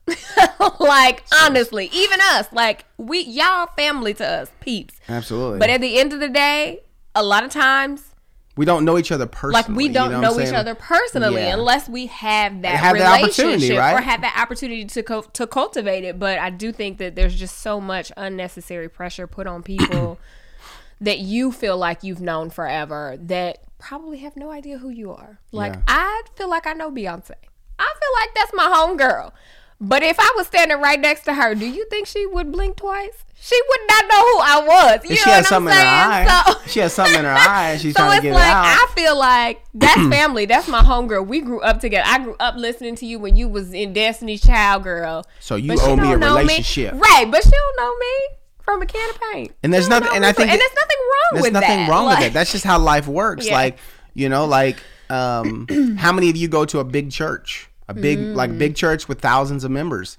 Like, honestly, even us, like, we, y'all family to us, peeps. Absolutely. But at the end of the day, a lot of times, we don't know each other personally. like, we don't you know, know, what I'm each saying? other personally Yeah. unless we have that Have that relationship opportunity, right? or have that opportunity to co- to cultivate it. But I do think that there's just so much unnecessary pressure put on people that you feel like you've known forever that probably have no idea who you are. Like, Yeah. I feel like I know Beyonce. I feel like that's my homegirl. But if I was standing right next to her, do you think she would blink twice? She would not know who I was. You If she know has what something I'm in her saying? eye. So, She has something in her eye and she's so trying to it's get like, it out. I feel like that's family. That's my homegirl. We grew up together. I grew up listening to you when you was in Destiny's Child, girl. So you But she owe me don't a know relationship. Me. Right, but she don't know me from a can of paint. And there's She don't nothing- know and me I from- think and it- there's nothing wrong There's with nothing that. wrong with Like, it. That's just how life works. Yeah. Like, you know, like um how many of you go to a big church? A big Mm. like big church with thousands of members.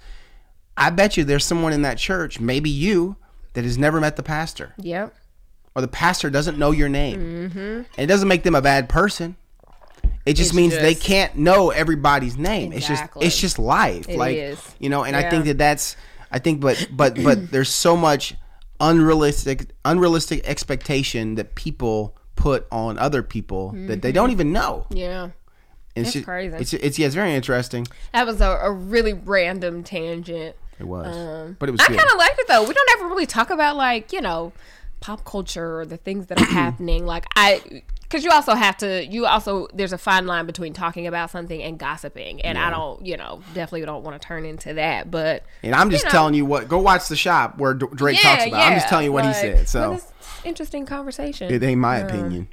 I bet you there's someone in that church, maybe you, that has never met the pastor. Yep. Or the pastor doesn't know your name. Mm-hmm. And it doesn't make them a bad person. It just It's means they just- can't know everybody's name. Exactly. It's just it's just life. It like is. you know, and I Yeah. think that that's I think but but but there's so much unrealistic unrealistic expectation that people put on other people that they don't even know. Yeah. And Mm-hmm. That's it's just, crazy. It's it's yeah, it's very interesting. That was a, a really random tangent. It was. Um, but it was I good. kind of liked it though. We don't ever really talk about, like, you know, pop culture or the things that are happening. Like, I, because you also have to, you also, there's a fine line between talking about something and gossiping. And I don't, you know, definitely don't want to turn into that. But, And I'm just you know. telling you what. Go watch The Shop where D- Drake talks about. it. I'm just telling you what like, he said. So but it's interesting conversation. it ain't my opinion.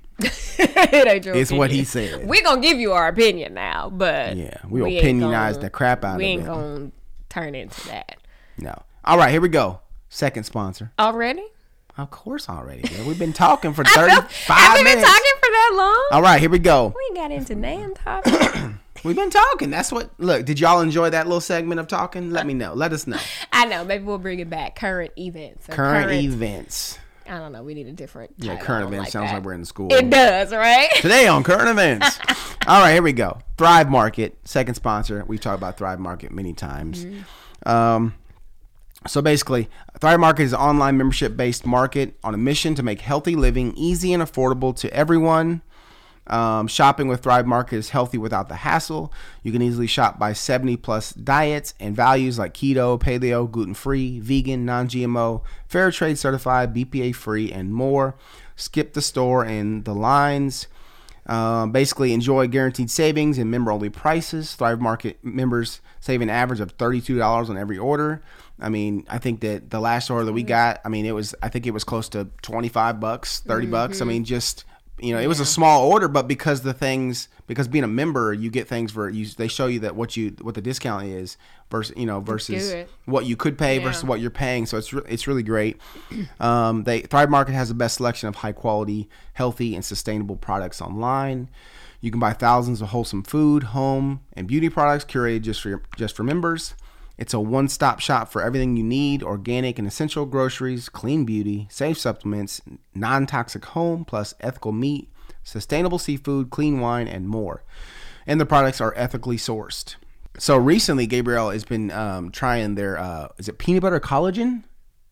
It ain't your It's what he opinion. said. We're going to give you our opinion now, but Yeah, we we ain't opinionize gonna- the crap out we of ain't it. going to turn into that. No. All right, here we go. Second sponsor. Already? Of course, already. Man. We've been talking for I feel- thirty-five have we been minutes. talking for that long? All right, here we go. We ain't got into nan topic. We've been talking. That's what. Look, did y'all enjoy that little segment of talking? Let me know. Let us know. I know. Maybe we'll bring it back. Current events. or Current, events. I don't know. We need a different. Yeah, title. current I don't events sounds that. like we're in school. It does, right? Today on current events. All right, here we go. Thrive Market, second sponsor. We've talked about Thrive Market many times. Mm-hmm. Um, So basically, Thrive Market is an online membership-based market on a mission to make healthy living easy and affordable to everyone. Um, shopping with Thrive Market is healthy without the hassle. You can easily shop by seventy plus diets and values like keto, paleo, gluten-free, vegan, non-G M O, fair trade certified, B P A free, and more. Skip the store and the lines. Um, basically, enjoy guaranteed savings and member-only prices. Thrive Market members save an average of thirty-two dollars on every order. I mean, I think that the last order that we got, I mean, it was, I think it was close to twenty-five bucks, thirty mm-hmm. bucks. I mean, just, you know, it was a small order, but because the things, because being a member, you get things for you. They show you that what you, what the discount is versus, you know, versus what you could pay yeah. versus what you're paying. So it's, re- it's really great. Um, they Thrive Market has the best selection of high quality, healthy, and sustainable products online. You can buy thousands of wholesome food, home, and beauty products curated just for just for members. It's a one-stop shop for everything you need: organic and essential groceries, clean beauty, safe supplements, non-toxic home, plus ethical meat, sustainable seafood, clean wine, and more. And the products are ethically sourced. So recently, Gabrielle has been um, trying their, uh, is it peanut butter collagen?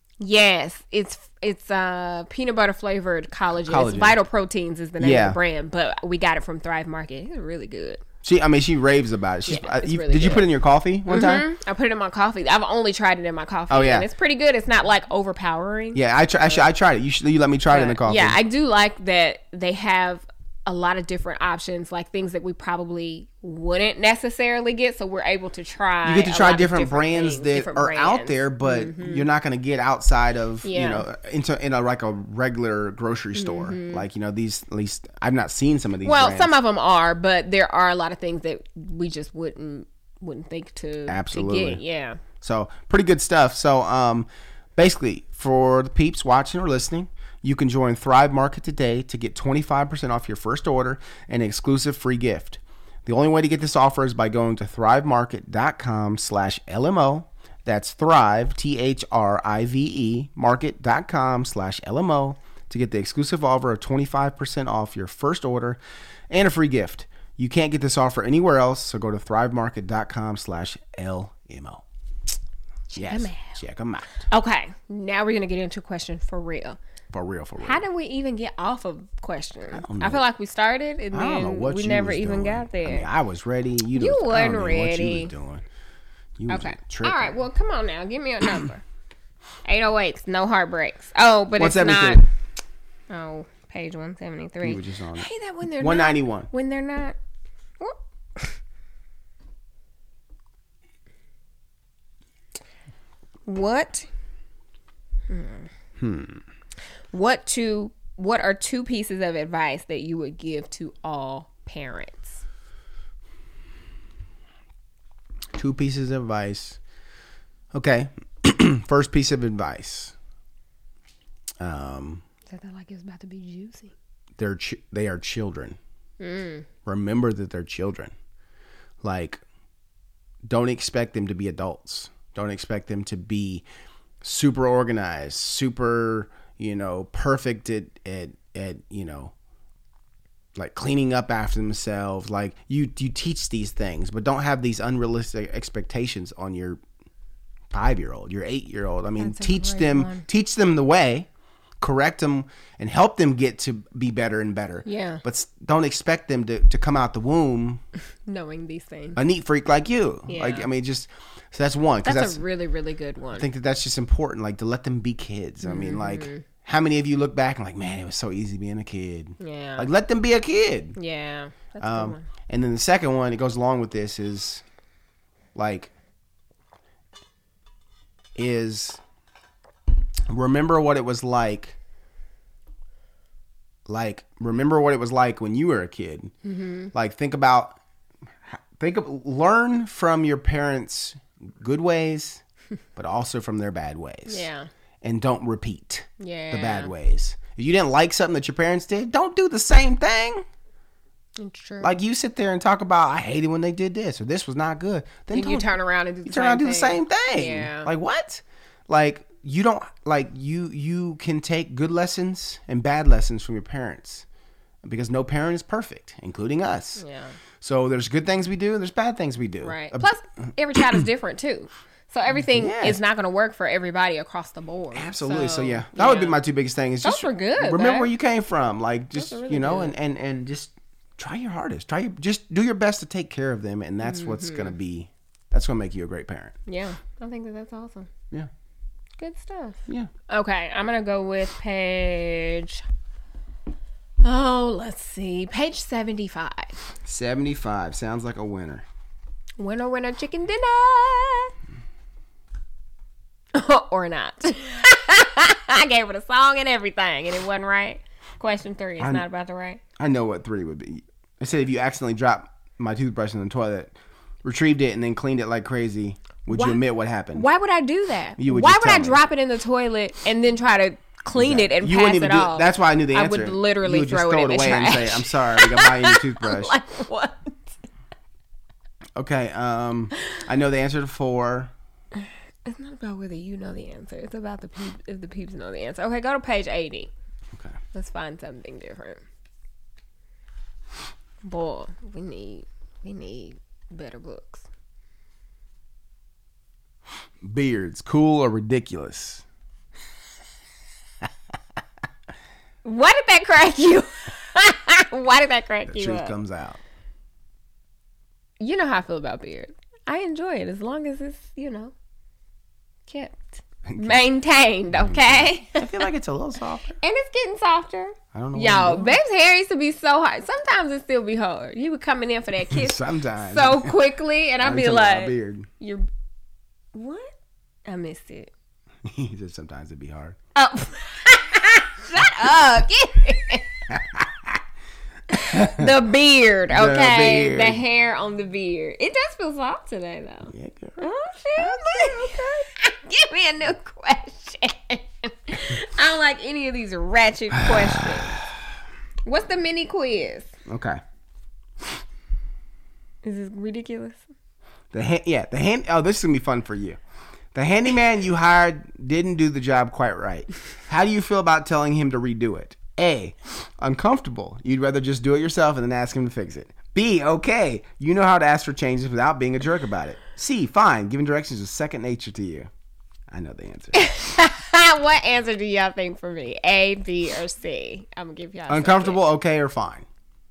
Yes, it's it's uh, peanut butter flavored collagen. collagen. It's Vital Proteins is the name Yeah. of the brand, but we got it from Thrive Market. It's really good. She, I mean, she raves about it. She's, Yeah, it's uh, you, really did you good. put it in your coffee one Mhm. time? I put it in my coffee. I've only tried it in my coffee. Oh, yeah. And it's pretty good. It's not like overpowering. Yeah, I, tr- actually, I tried it. You should, you let me try it in the coffee. Yeah, I do like that they have a lot of different options, like things that we probably wouldn't necessarily get. So we're able to try. You get to a try lot of different, brands things, that different are brands. out there, but Mhm. you're not going to get outside of, Yeah. you know, into in a like a regular grocery store. Mhm. Like, you know, these, at least I've not seen some of these Well, brands. some of them are, but there are a lot of things that we just wouldn't wouldn't think to, Absolutely. to get. Yeah. So pretty good stuff. So um, basically, for the peeps watching or listening, you can join Thrive Market today to get twenty-five percent off your first order and an exclusive free gift. The only way to get this offer is by going to thrivemarket.com slash LMO. That's Thrive, T H R I V E, market.com slash LMO to get the exclusive offer of twenty-five percent off your first order and a free gift. You can't get this offer anywhere else, so go to thrivemarket.com slash LMO. Yes, 'em out. check them out. Okay. Now we're gonna get into a question for real. For real, for real. How did we even get off of questions? I, don't know. feel like we started and I don't know then what we you never was even doing. got there. I mean, I was ready. You, You was, I don't wasn't know What ready. you was doing. You was Okay. tripping. All right. Well, come on now. Give me a number. eight oh eight. No heartbreaks. Oh, but it's not. one seventy-three. Oh, page one seventy-three. You were just on it. Hey, that when they're one not. ninety-one. When they're not. What? What? Hmm. Hmm. What two? What are two pieces of advice that you would give to all parents? Two pieces of advice. Okay. First piece of advice. Um, I felt like it was about to be juicy. they're ch- they are children. Mm. Remember that they're children. Like, don't expect them to be adults. Don't expect them to be super organized, super, you know, perfect at, at, at, you know, like cleaning up after themselves. Like, you, you teach these things, but don't have these unrealistic expectations on your five-year-old, your eight-year-old. I mean, That's a teach great them, one. teach them the way, correct them, and help them get to be better and better. Yeah. But s- don't expect them to, to come out the womb Knowing these things. a neat freak like you. Yeah. Like, I mean, just, so that's one. 'cause That's, that's a really, really good one. I think that that's just important, like, to let them be kids. I mean, Mm-hmm. like, how many of you look back and like, man, it was so easy being a kid. yeah. Like, let them be a kid. yeah. That's a good Um, one. and then the second one, it goes along with this, is like, is remember what it was like. Like, remember what it was like when you were a kid. Mm-hmm. Like, think about, think of, learn from your parents' good ways, but also from their bad ways. Yeah. And don't repeat Yeah. the bad ways. If you didn't like something that your parents did, don't do the same thing. It's true. Like, you sit there and talk about, I hated when they did this, or this was not good. Then and you don't- turn around and do the you turn same around and do thing. the same thing. Yeah. Like, what? Like, you don't, like, you you can take good lessons and bad lessons from your parents, because no parent is perfect, including us. Yeah. So there's good things we do, and there's bad things we do. Right. A- Plus, every child is different too. So everything Yeah. is not going to work for everybody across the board. Absolutely. So, So, yeah, that would be yeah. my two biggest things. Is Those just were good, remember babe. where you came from. Like, just, are really you know, good. and, and, and just try your hardest. Try your, just do your best to take care of them. And that's what's Mm-hmm. going to be, that's going to make you a great parent. Yeah, I think that that's awesome. Yeah. Good stuff. Yeah. Okay, I'm going to go with page... Oh, let's see. Page seventy-five. seventy-five. Sounds like a winner. Winner, winner, chicken dinner. Or not. I gave it a song and everything, and it wasn't right. Question three, it's I'm- not about the right. I know what three would be. I said if you accidentally dropped my toothbrush in the toilet, retrieved it, and then cleaned it like crazy, would Why- you admit what happened? Why would I do that? You would Why just would I tell me. drop it in the toilet and then try to clean it and you pass wouldn't even it do off? That's why I knew the I answer. would literally you would just throw it throw in it the away and say, trash. "I'm sorry, I got buy you a new toothbrush." Like what? Okay. Um, I know the answer to four. It's not about whether you know the answer. It's about the peep, if the peeps know the answer. Okay, go to page eighty. Okay. Let's find something different. Boy, we need we need better books. Beards, cool or ridiculous? Why did that crack you? Why did that crack The you truth up? comes out. You know how I feel about beard. I enjoy it as long as it's, you know, kept. Maintained, okay? I feel like it's a little softer. And it's getting softer. I don't know. what Yo, I'm doing. babe's hair used to be so hard. Sometimes it still be hard. You were coming in for that kiss Sometimes. so quickly, and I'd I'm be talking about like, beard. "You're what?" I missed it. He said sometimes it'd be hard. Oh, shut up! Get it. The beard, okay, beard. the hair on the beard. It does feel soft today, though. Yeah, girl. Oh shit! Give me a new question. I don't like any of these ratchet questions. What's the mini quiz? Okay. Is this ridiculous? The ha- yeah, the hand. Oh, this is gonna be fun for you. The handyman you hired didn't do the job quite right. How do you feel about telling him to redo it? A, uncomfortable. You'd rather just do it yourself and then ask him to fix it. B, okay. You know how to ask for changes without being a jerk about it. C, fine. Giving directions is second nature to you. I know the answer. What answer do y'all think for me? A, B, or C? I'm gonna give y'all a Uncomfortable, okay, or fine?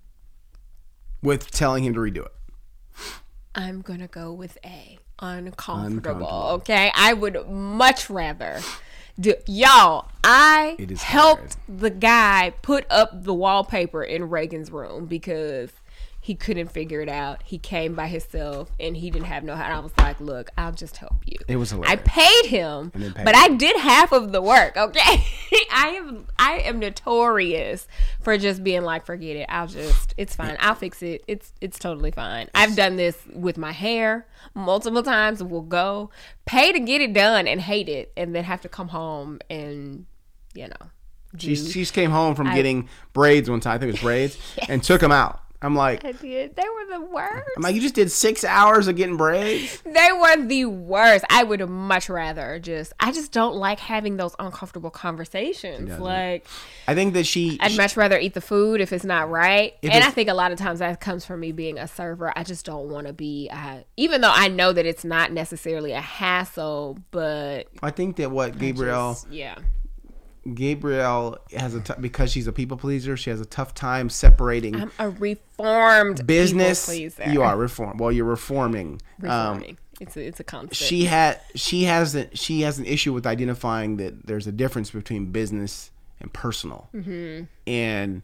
With telling him to redo it. second. I'm gonna go with A. Uncomfortable. Uncomfortable. Okay, I would much rather. Do, y'all, I It is helped the guy put up the wallpaper in Reagan's room because he couldn't figure it out. He came by himself and he didn't have no help. I was like, look, I'll just help you. It was I hilarious. paid him, And then paid but him. I did half of the work, okay? I am I am notorious for just being like, forget it. I'll just it's fine. I'll fix it. It's it's totally fine. I've done this with my hair multiple times. We'll go pay to get it done and hate it and then have to come home and, you know. She, do- she came home from I- getting braids one time. I think it was braids. And took them out. I'm like, I did. They were the worst. I'm like, you just did six hours of getting braids? They were the worst. I would much rather just, I just don't like having those uncomfortable conversations. doesn't. Like, I think that she... I'd much rather eat the food if it's not right. If And it's- I think a lot of times that comes from me being a server. I just don't want to be, uh, even though I know that it's not necessarily a hassle, but. I think that what Gabrielle... just- yeah. Gabrielle has a t- because she's a people pleaser. She has a tough time separating I'm a reformed business. people pleaser. You are reform. Well, you're reforming. Um, Reforming. it's, a, it's a concept. she had she has a, she has an issue with identifying that there's a difference between business and personal, mm-hmm. and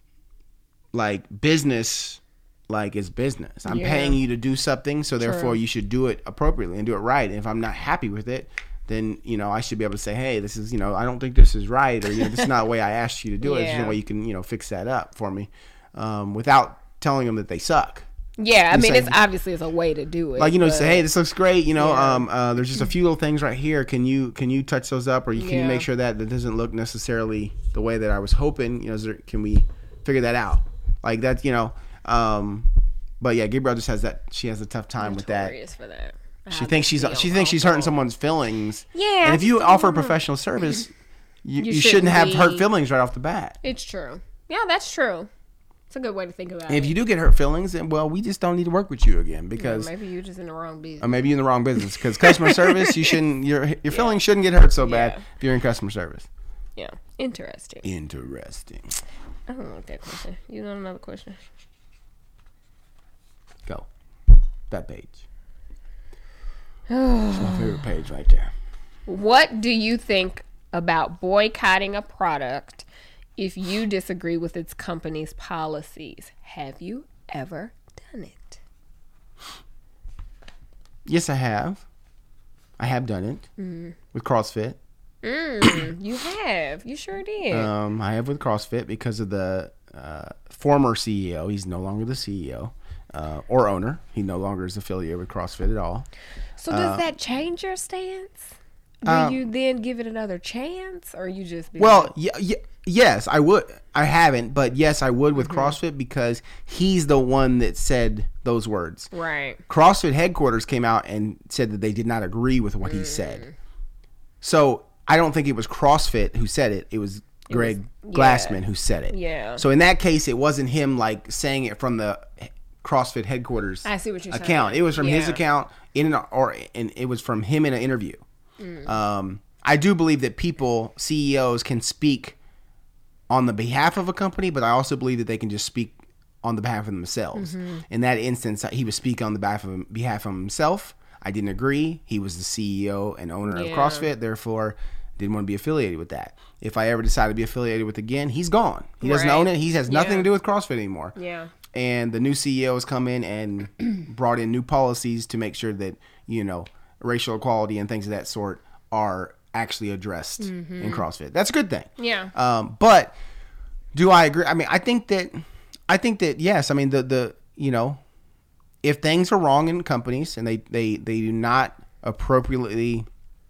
like business, like is business. I'm Yeah. paying you to do something, so therefore True. you should do it appropriately and do it right. And if I'm not happy with it, then, you know, I should be able to say, hey, this is, you know, I don't think this is right, or, you know, this is not the way I asked you to do it. There's Yeah. no way you can, you know, fix that up for me, um, without telling them that they suck. yeah, I you mean, say- it's obviously it's a way to do it. Like, you know, but- say, hey, this looks great. You know, Yeah. um, uh, there's just a few little things right here. Can you can you touch those up, or you, can you Yeah. make sure that that doesn't look necessarily the way that I was hoping? You know, is there, can we figure that out? Like that, you know. Um, but yeah, Gabrielle just has that. She has a tough time with that. notorious for that. She I thinks just she's feel she thinks she's hurting awful. someone's feelings. Yeah, And I if you just offer don't know. professional service, you, you, You shouldn't shouldn't have be- hurt feelings right off the bat. It's true. Yeah, that's true. It's a good way to think about And it. if you do get hurt feelings, then well, we just don't need to work with you again because Yeah, maybe you're just in the wrong business. or maybe you're in the wrong business because customer service, you shouldn't your your feelings shouldn't get hurt so bad Yeah. if you're in customer service. Yeah, interesting. Interesting. I don't like that question. You know another question? Go. That page. It's my favorite page right there. What do you think about boycotting a product if you disagree with its company's policies? Have you ever done it? Yes, I have. I have done it Mm. with CrossFit. Mm, you have. You sure did. Um, I have with CrossFit because of the uh, former C E O. He's no longer the C E O uh, or owner. He no longer is affiliated with CrossFit at all. so does that change your stance? Do um, you then give it another chance, or you just be Well, like, y- y- yes, I would. I haven't, but yes, I would with Mm-hmm. CrossFit because he's the one that said those words. right? CrossFit headquarters came out and said that they did not agree with what he Mm. said. So I don't think it was CrossFit who said it. It was Greg was- Glassman yeah. who said it. Yeah. So in that case, it wasn't him like saying it from the CrossFit headquarters I see what you're saying. account. It was from his Yeah. account in an, or and it was from him in an interview. Mm. Um, I do believe that people, C E Os, can speak on the behalf of a company, but I also believe that they can just speak on the behalf of themselves. Mm-hmm. In that instance, he was speaking on the behalf of behalf of himself. I didn't agree. He was the C E O and owner Yeah. of CrossFit, therefore didn't want to be affiliated with that. If I ever decide to be affiliated with it again, he's gone. He doesn't Right. own it. He has nothing Yeah. to do with CrossFit anymore. Yeah. And the new C E O has come in and brought in new policies to make sure that, you know, racial equality and things of that sort are actually addressed Mm-hmm. in CrossFit. That's a good thing. Yeah. Um, but do I agree? I mean, I think that, I think that, yes, I mean, the, the, you know, if things are wrong in companies and they, they, they do not appropriately,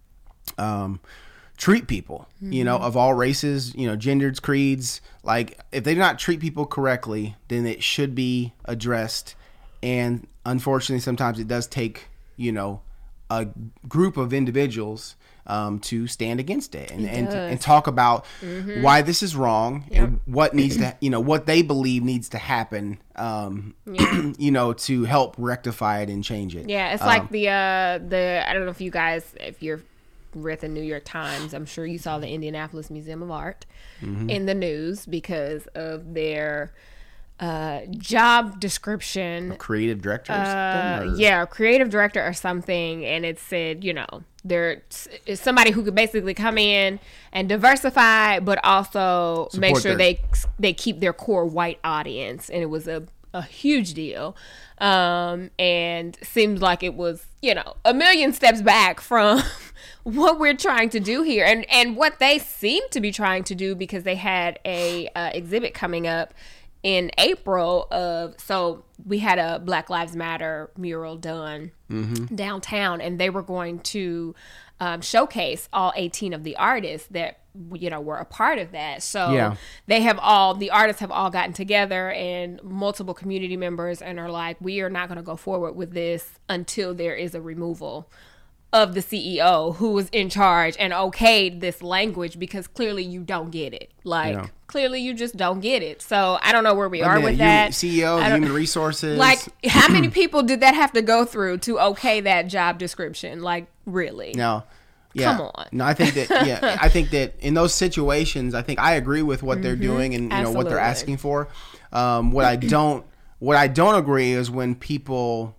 um, treat people, you know, of all races, you know, genders, creeds, like if they do not treat people correctly, then it should be addressed. And unfortunately, sometimes it does take, you know, a group of individuals um, to stand against it and, and, does. and talk about why this is wrong and what needs to, you know, what they believe needs to happen, um, you know, to help rectify it and change it. Yeah, it's like the uh the I don't know if you guys if you're read the New York Times, I'm sure you saw the Indianapolis Museum of Art in the news because of their uh job description. Creative directors. Uh, or- yeah, creative director or something, and it said, you know, there is somebody who could basically come in and diversify, but also make Support sure their- they they keep their core white audience, and it was a a huge deal, um, and seemed like it was, you know, a million steps back from what we're trying to do here, and and what they seem to be trying to do because they had a uh, exhibit coming up in April of so we had a Black Lives Matter mural done downtown, and they were going to um, showcase all eighteen of the artists that you know were a part of that. So Yeah. they have all the artists have all gotten together and multiple community members and are like, we are not going to go forward with this until there is a removal of the C E O who was in charge and okayed this language, because clearly you don't get it. Like Yeah. clearly you just don't get it. So I don't know where we And are the with human- that. C E O, I don't- human resources. Like, how many people did that have to go through to okay that job description? Like, really? No. Yeah. Come on. No, I think that yeah, I think that in those situations, I think I agree with what they're doing and you know what they're Absolutely. asking for. Um, what I don't what I don't agree is when people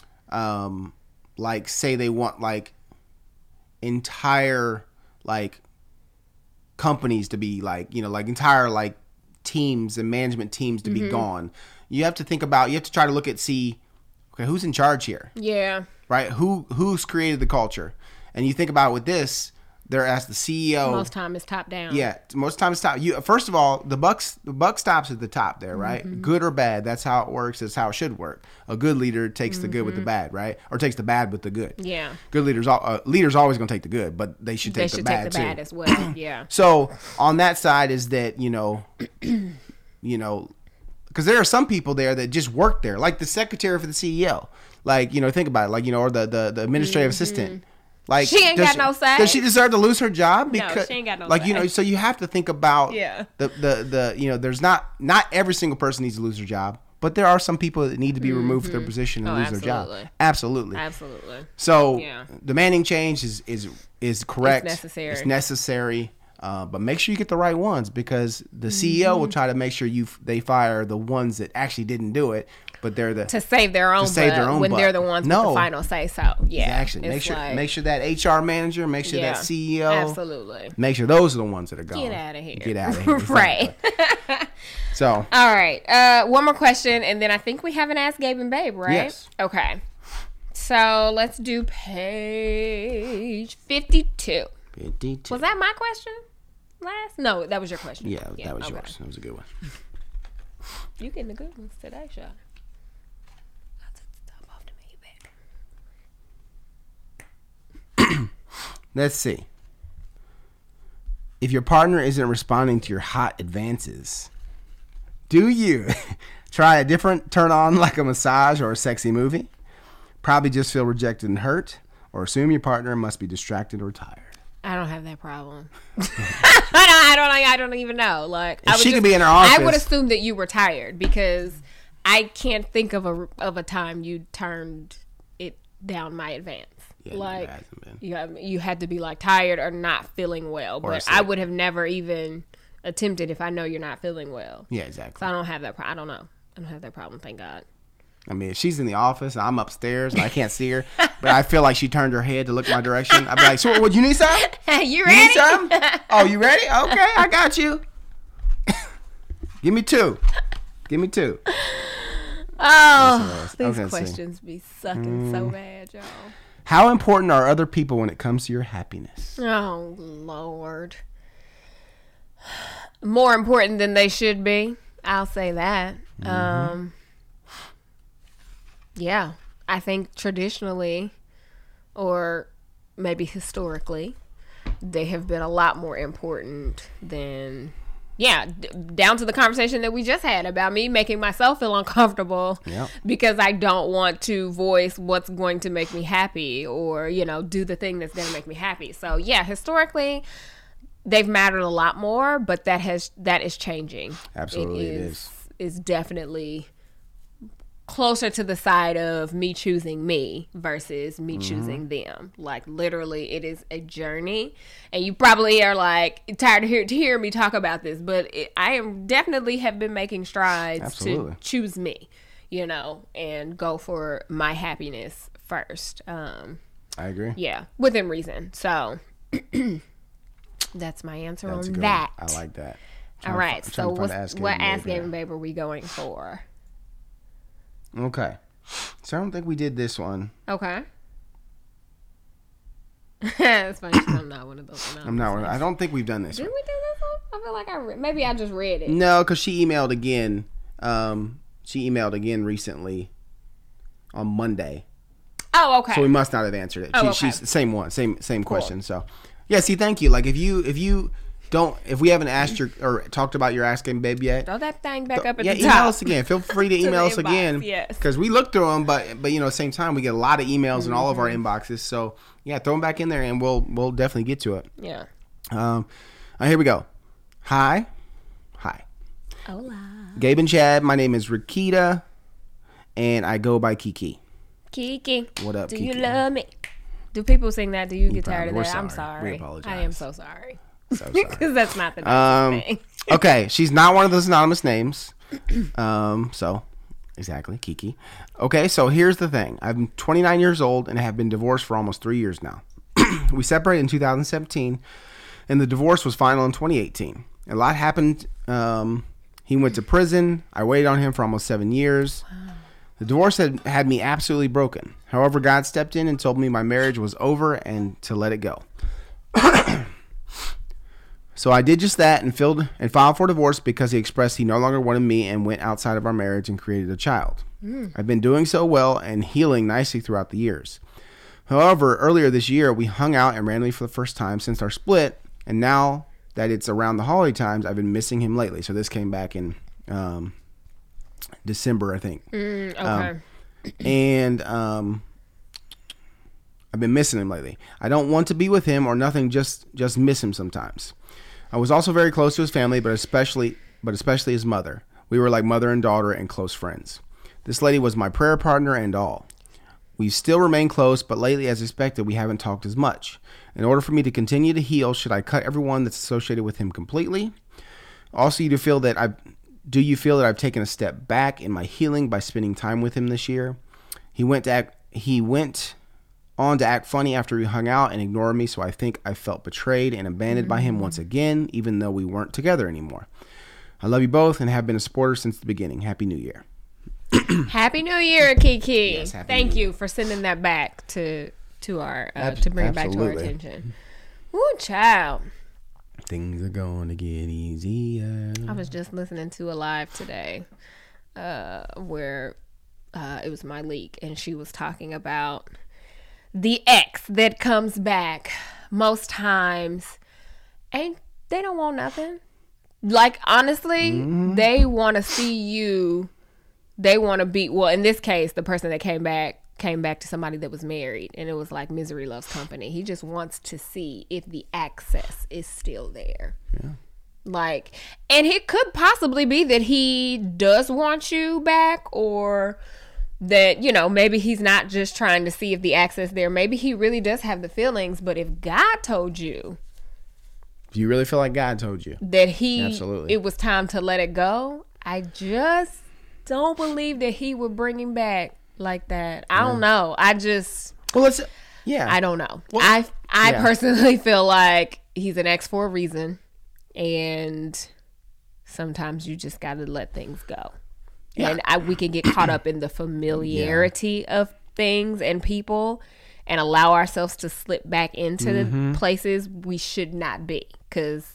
um like say they want like entire like companies to be like, you know, like entire like teams and management teams to be gone. You have to think about, you have to try to look at see okay, who's in charge here? Yeah. Right? Who who's created the culture? And you think about it with this, they're as the C E O. Most time it's top down. Yeah, most times top. You first of all, the bucks the buck stops at the top there, right? Mm-hmm. Good or bad, that's how it works. That's how it should work. A good leader takes the good with the bad, right? Or takes the bad with the good. Mm-hmm. Yeah. Good leaders, al- uh, leaders always gonna take the good, but they should They take the should bad take the too. bad as well. Yeah. So on that side is that you know, you know, because there are some people there that just work there, like the secretary for the C E O. Like you know, think about it, like you know, or the the, the administrative assistant. Like She ain't does got no say. Does she deserve to lose her job? No, Because she ain't got no like you say. know, so you have to think about Yeah. the, the the you know, there's not not every single person needs to lose their job, but there are some people that need to be removed from their position and Oh, lose their job. absolutely. Absolutely. Absolutely. So Yeah. demanding change is is is correct. It's necessary. It's necessary. Uh, but make sure you get the right ones, because the C E O Mm-hmm. will try to make sure you they fire the ones that actually didn't do it, but they're the To save their own save butt their own when butt. they're the ones No. with the final say so. Yeah. actually make It's sure like- make sure that H R manager, make sure yeah, that C E O, Absolutely. make sure those are the ones that are gone. Get out of here. Get out of here. Right. Exactly. So All right. Uh, one more question, and then I think we have an Ask Gabe and Babe, right? Yes. Okay. So let's do page fifty-two. fifty-two. Was that my question last? No, that was your question. Yeah, that was okay. yours. That was a good one. You getting the good ones today, Sean. I took the top off to make you back. Let's see. If your partner isn't responding to your hot advances, do you try a different turn on like a massage or a sexy movie? Probably just feel rejected and hurt, or assume your partner must be distracted or tired. I don't have that problem. I don't. I don't. I don't even know. Like, I If would she could just- be in her I would office- assume that you were tired, because I can't think of a of a time you turned it down my advance. Yeah, it like hasn't been. you have, you had to be like tired or not feeling well. But sick. I would have never even attempted if I know you're not feeling well. Yeah, exactly. So I don't have that. Pro- I don't know. I don't have that problem. Thank God. I mean, if she's in the office and I'm upstairs and I can't see her, but I feel like she turned her head to look my direction, I'd be like, so what, you need something? you You ready? need something? Oh, you ready? Okay, I got you. Give me two. Give me two. Oh, That's what I was- these okay, let's see. questions be sucking so bad, y'all. How important are other people when it comes to your happiness? Oh, Lord. More important than they should be. I'll say that. Mm-hmm. Um, yeah. I think traditionally, or maybe historically, they have been a lot more important than, yeah, d- down to the conversation that we just had about me making myself feel uncomfortable Yep. because I don't want to voice what's going to make me happy, or, you know, do the thing that's going to make me happy. So, yeah, historically, they've mattered a lot more, but that has that is changing. Absolutely, it it is. Is definitely closer to the side of me choosing me versus me Mm-hmm. choosing them. Like, literally, it is a journey, and you probably are like tired to hear to hear me talk about this, but it, I am definitely have been making strides Absolutely. to choose me, you know, and go for my happiness first. Um, I agree. yeah, within reason. So that's my answer That's a on good that. one. I like that. All Trying to right. fi- trying So to find what's, Ask what Gabe and Ask Babe Gabe here. and Babe are we going for? Okay. So I don't think we did this one. Okay. It's funny 'cause I'm not one of those. I'm not. I don't think we've done this Did one. we do this one? I feel like I re- maybe I just read it. No, because she emailed again. Um, she emailed again recently on Monday. Oh, okay. So we must not have answered it. Oh, She, okay. She's the same one, same same question. So, yeah. See, thank you. Like if you if you don't if we haven't asked your or talked about your Ask Game Babe yet, Throw that thing back up at yeah, the email top. us again. Feel free to To the email us inbox, again. yes. Because we look through them, but but you know, at the same time, we get a lot of emails in all of our Mm-hmm. inboxes. So yeah, throw them back in there, and we'll we'll definitely get to it. Yeah. Um, all right, here we go. Hi, hi, Hola. Gabe and Chad. My name is Rakita, and I go by Kiki. Kiki. What up, Do Kiki? you love me? Do people sing that? Do you get probably- tired of we're that? I'm sorry. We sorry. apologize. I am so sorry. So sorry. Because that's not the Um, nicest thing. okay, she's not one of those anonymous names. Um, so exactly, Kiki. Okay, so here's the thing. I'm twenty-nine years old and have been divorced for almost three years now. We separated in two thousand seventeen, and the divorce was final in twenty eighteen. A lot happened. Um, he went to prison. I waited on him for almost seven years. The divorce had had me absolutely broken. However, God stepped in and told me my marriage was over and to let it go. So I did just that and filled and filed for divorce because he expressed he no longer wanted me and went outside of our marriage and created a child. Mm. I've been doing so well and healing nicely throughout the years. However, earlier this year, we hung out and randomly for the first time since our split, and now that it's around the holiday times, I've been missing him lately. So this came back in um, December, I think. Mm, okay. Um, and um, I've been missing him lately. I don't want to be with him or nothing, just just miss him sometimes. I was also very close to his family, but especially but especially his mother. We were like mother and daughter and close friends. This lady was my prayer partner and all. We still remain close, but lately, as expected, we haven't talked as much. In order for me to continue to heal, should I cut everyone that's associated with him completely? Also, you do feel that I do you feel that I've taken a step back in my healing by spending time with him this year? He went to act, he went on to act funny after we hung out and ignored me, so I think I felt betrayed and abandoned mm-hmm. by him once again, even though we weren't together anymore. I love you both and have been a supporter since the beginning. Happy New Year. Happy New Year, Kiki. Yes, Thank New you Year. for sending that back to to our uh, Ab- to bring it back to our absolutely. attention. Ooh, child. Things are going to get easier. I was just listening to a live today uh, where uh, it was my leak, and she was talking about the ex that comes back most times, and they don't want nothing. Like, honestly, mm-hmm. they want to see you. They want to be, well, in this case, the person that came back came back to somebody that was married, and it was like misery loves company. He just wants to see if the access is still there. Yeah. Like, and it could possibly be that he does want you back, or that, you know, maybe he's not just trying to see if the access there. Maybe he really does have the feelings, but if God told you, do you really feel like God told you that he, absolutely, it was time to let it go? I just don't believe that he would bring him back like that. I yeah. don't know. I just, well, let's, yeah, I don't know. Well, I, I yeah. personally feel like he's an ex for a reason, and sometimes you just got to let things go. Yeah. And I, we can get caught up in the familiarity yeah. of things and people, and allow ourselves to slip back into mm-hmm. the places we should not be. Because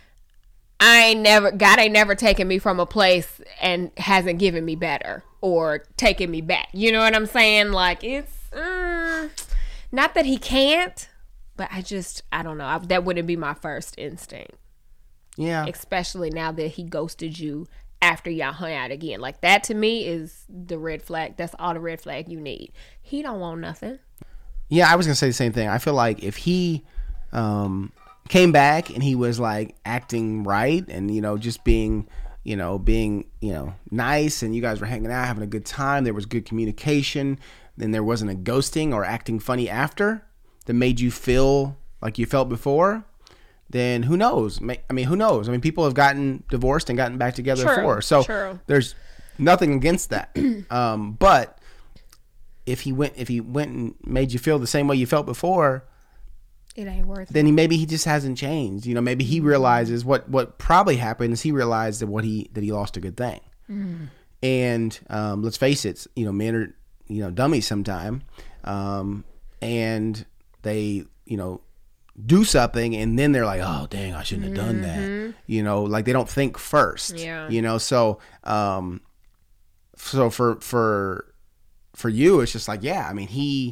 I ain't never, God ain't never taken me from a place and hasn't given me better or taken me back. You know what I'm saying? Like, it's mm, not that he can't, but I just, I don't know. I, that wouldn't be my first instinct. Yeah. Especially now that he ghosted you after y'all hung out again. Like, that to me is the red flag. That's all the red flag you need. He don't want nothing. Yeah, I was going to say the same thing. I feel like if he um, came back and he was like acting right and, you know, just being, you know, being, you know, nice, and you guys were hanging out, having a good time, there was good communication, then there wasn't a ghosting or acting funny after that made you feel like you felt before, then who knows? I mean, who knows? I mean, people have gotten divorced and gotten back together true, before. So true. There's nothing against that. um, but if he went if he went and made you feel the same way you felt before, it ain't worth then it. he maybe he just hasn't changed. You know, maybe he realizes what what probably happened is he realized that what he that he lost a good thing. Mm. And um, let's face it, you know, men are, you know, dummies sometime, um, and they, you know, do something and then they're like, oh dang, I shouldn't have done mm-hmm. that. You know, like they don't think first. Yeah. You know, so um, so for for. For you, it's just like, yeah, I mean, he,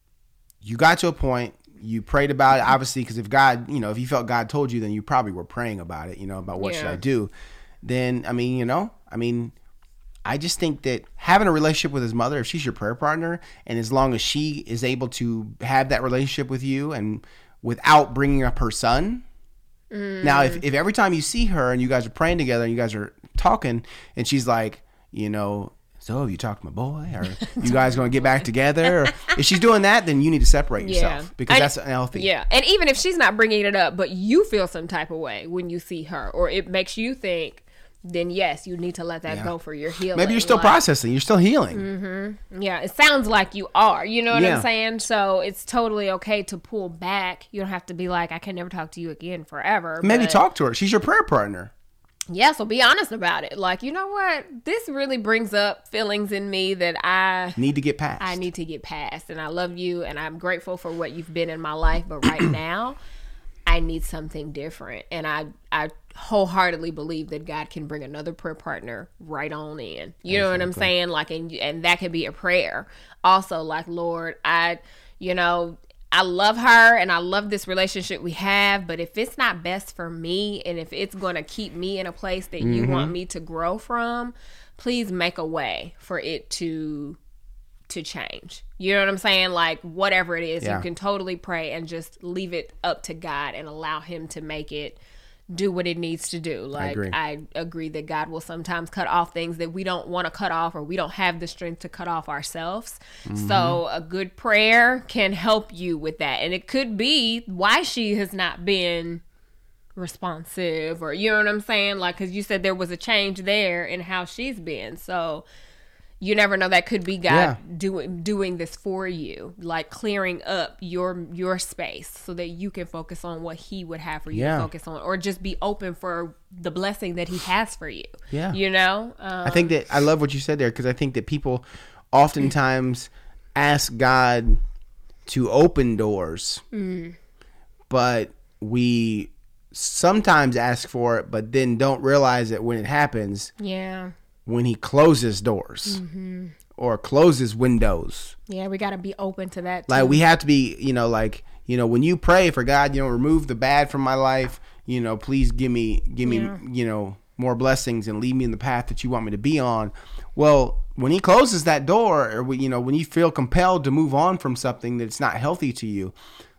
you got to a point, you prayed about it, obviously, because if God, you know, if you felt God told you, then you probably were praying about it, you know, about what yeah. should I do? Then, I mean, you know, I mean, I just think that having a relationship with his mother, if she's your prayer partner, and as long as she is able to have that relationship with you and without bringing up her son. Mm. Now, if, if every time you see her and you guys are praying together and you guys are talking and she's like, you know, so have you talked to my boy? Or you guys going to get back together? Or if she's doing that, then you need to separate yourself yeah. because and, that's unhealthy. Yeah. And even if she's not bringing it up, but you feel some type of way when you see her, or it makes you think, then yes, you need to let that yeah. go for your healing. Maybe you're still like, processing. You're still healing. Mm-hmm. Yeah. It sounds like you are. You know what yeah. I'm saying? So it's totally okay to pull back. You don't have to be like, I can never talk to you again forever. Maybe but, talk to her. She's your prayer partner. Yeah, so be honest about it. Like, you know what? This really brings up feelings in me that I need to get past. I need to get past. And I love you and I'm grateful for what you've been in my life. But right now, I need something different. And I, I wholeheartedly believe that God can bring another prayer partner right on in. You know exactly. what I'm saying? Like, and, and that could be a prayer. Also, like, Lord, I, you know, I love her and I love this relationship we have, but if it's not best for me and if it's going to keep me in a place that mm-hmm. you want me to grow from, please make a way for it to to change. You know what I'm saying? Like, whatever it is, Yeah. you can totally pray and just leave it up to God and allow him to make it do what it needs to do. Like, agree. I agree that God will sometimes cut off things that we don't want to cut off, or we don't have the strength to cut off ourselves. Mm-hmm. So a good prayer can help you with that. And it could be why she has not been responsive, or, you know what I'm saying? Like, because you said there was a change there in how she's been. So you never know, that could be God Yeah. doing doing this for you, like clearing up your your space so that you can focus on what he would have for you Yeah. to focus on, or just be open for the blessing that he has for you. Yeah. You know? Um, I think that I love what you said there, because I think that people oftentimes ask God to open doors, Mm. but we sometimes ask for it, but then don't realize that when it happens, yeah. when he closes doors Mm-hmm. or closes windows. Yeah, we got to be open to that too. Like, we have to be, you know, like, you know, when you pray for God, you know, remove the bad from my life, you know, please give me, give me, Yeah. you know, more blessings and lead me in the path that you want me to be on. Well, when he closes that door, or, you know, when you feel compelled to move on from something that's not healthy to you,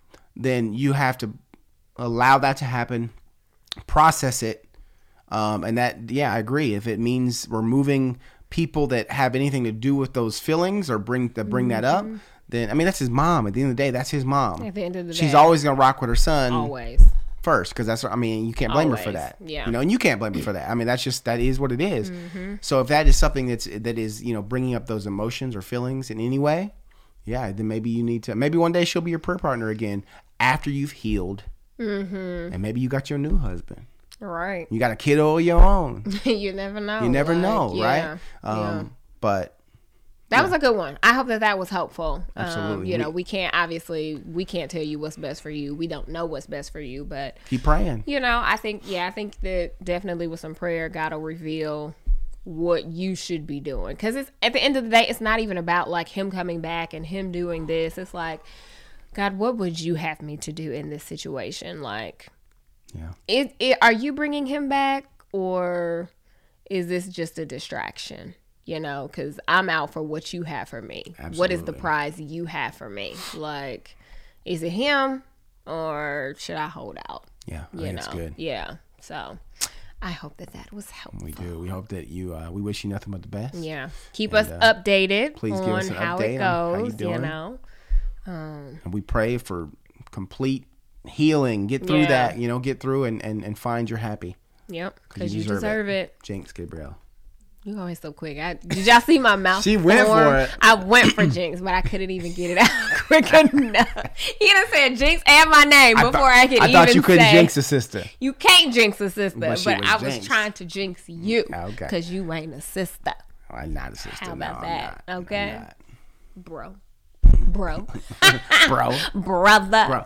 then you have to allow that to happen, process it. Um, and that, yeah, I agree. If it means removing people that have anything to do with those feelings, or bring that bring that up, then, I mean, that's his mom. At the end of the day, that's his mom. At the end of the She's day. always gonna rock with her son Always. first, because that's, I mean, you can't blame her for Always, that. yeah. You know, and you can't blame her for that. I mean, that's just, that is what it is. Mm-hmm. So if that is something that's that is, you know, bringing up those emotions or feelings in any way, yeah, then maybe you need to. Maybe one day she'll be your prayer partner again after you've healed, Mm-hmm. and maybe you got your new husband. Right. You got a kiddo of your own. You never know. You never Like, know, yeah, right? Um, yeah. But That was a good one. I hope that that was helpful. Um, Absolutely. you know, We- we can't, obviously, we can't tell you what's best for you. We don't know what's best for you, but, keep praying. you know, I think, yeah, I think that definitely with some prayer, God will reveal what you should be doing. Because it's, at the end of the day, it's not even about like him coming back and him doing this. It's like, God, what would you have me to do in this situation? Like, Yeah. it, it, are you bringing him back, or is this just a distraction? You know, because I'm out for what you have for me. What is the Absolutely. prize you have for me? Like, is it him, or should I hold out? Yeah, I You think know, it's good. yeah. So, I hope that that was helpful. We do. We hope that you. Uh, we wish you nothing but the best. Yeah, keep And, us uh, updated please on give us an how update it on how you goes. You, doing. know, um, And we pray for complete healing. Get through Yeah. that. You know, get through and, and, and find your happy. yep, 'Cause because you you deserve deserve it. Jinx Gabrielle. You always so quick. I, did y'all see my mouth? She went form? for it. I went for Jinx, but I couldn't even get it out quick enough. He done said Jinx and my name before thought, I, could I even thought you couldn't say. jinx a sister. You can't jinx a sister, But but, she was I was jinxed. trying to jinx you Okay. because you ain't a sister, Oh, I'm not a sister. How about no, that? I'm not. Okay. I'm not. bro, bro, Bro. brother. Bro.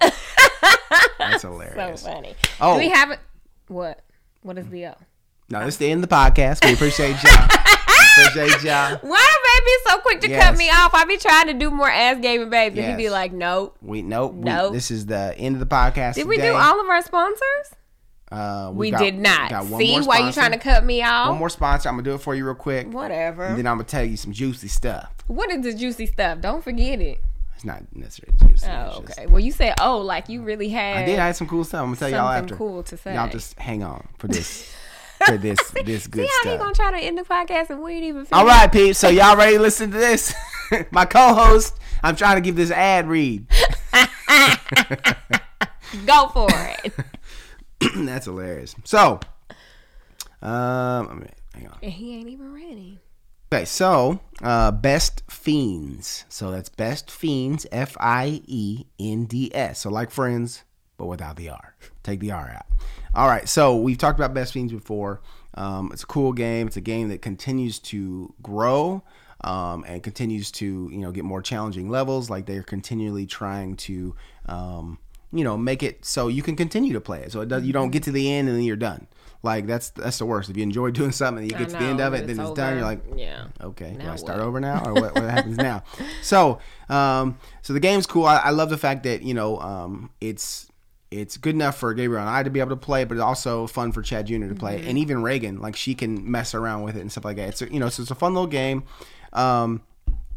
That's hilarious. So funny. Oh. Do we have it? What? What is the O? No, this is the end of the podcast. We appreciate y'all. appreciate y'all. Why the baby so quick to Yes. cut me off? I be trying to do more ass gaming babes, and he be Yes. like, nope. We nope. Nope. We, this is the end of the podcast. Did we today. do all of our sponsors? Uh, We got- did not. got one See more why you sponsor. trying to cut me off? One more sponsor. I'm gonna do it for you real quick, Whatever. and then I'm gonna tell you some juicy stuff. What is the juicy stuff? Don't forget it. It's not necessarily juicy. Oh, it's just- okay. Well, you said, oh, like you really had I did. I had some cool stuff. I'm gonna tell y'all something after. cool to say. Y'all just hang on for this. for this this good See how stuff. he gonna try to end the podcast and we ain't even finished? All right, peeps. So y'all ready to listen to this? My co-host. I'm trying to give this ad read. Go for it. That's hilarious. So, um, I mean, hang on. And he ain't even ready. Okay, so uh, Best Fiends. So that's Best Fiends, F I E N D S. So like Friends, but without the R. Take the R out. All right, so we've talked about Best Fiends before. Um, it's a cool game. It's a game that continues to grow um, and continues to, you know, get more challenging levels. Like they're continually trying to, um, you know, make it so you can continue to play it. So it does, you don't get to the end and then you're done. Like that's that's the worst. If you enjoy doing something and you I get to the end know, of it, but then it's it's done. over. You're like, yeah. okay, do Now I start what? over now, or what, what happens now? So, um, so the game's cool. I, I love the fact that you know, um, it's it's good enough for Gabriel and I to be able to play, but it's also fun for Chad Junior to play, Mm-hmm. and even Reagan. Like she can mess around with it and stuff like that. It's a, you know, so it's a fun little game. Um,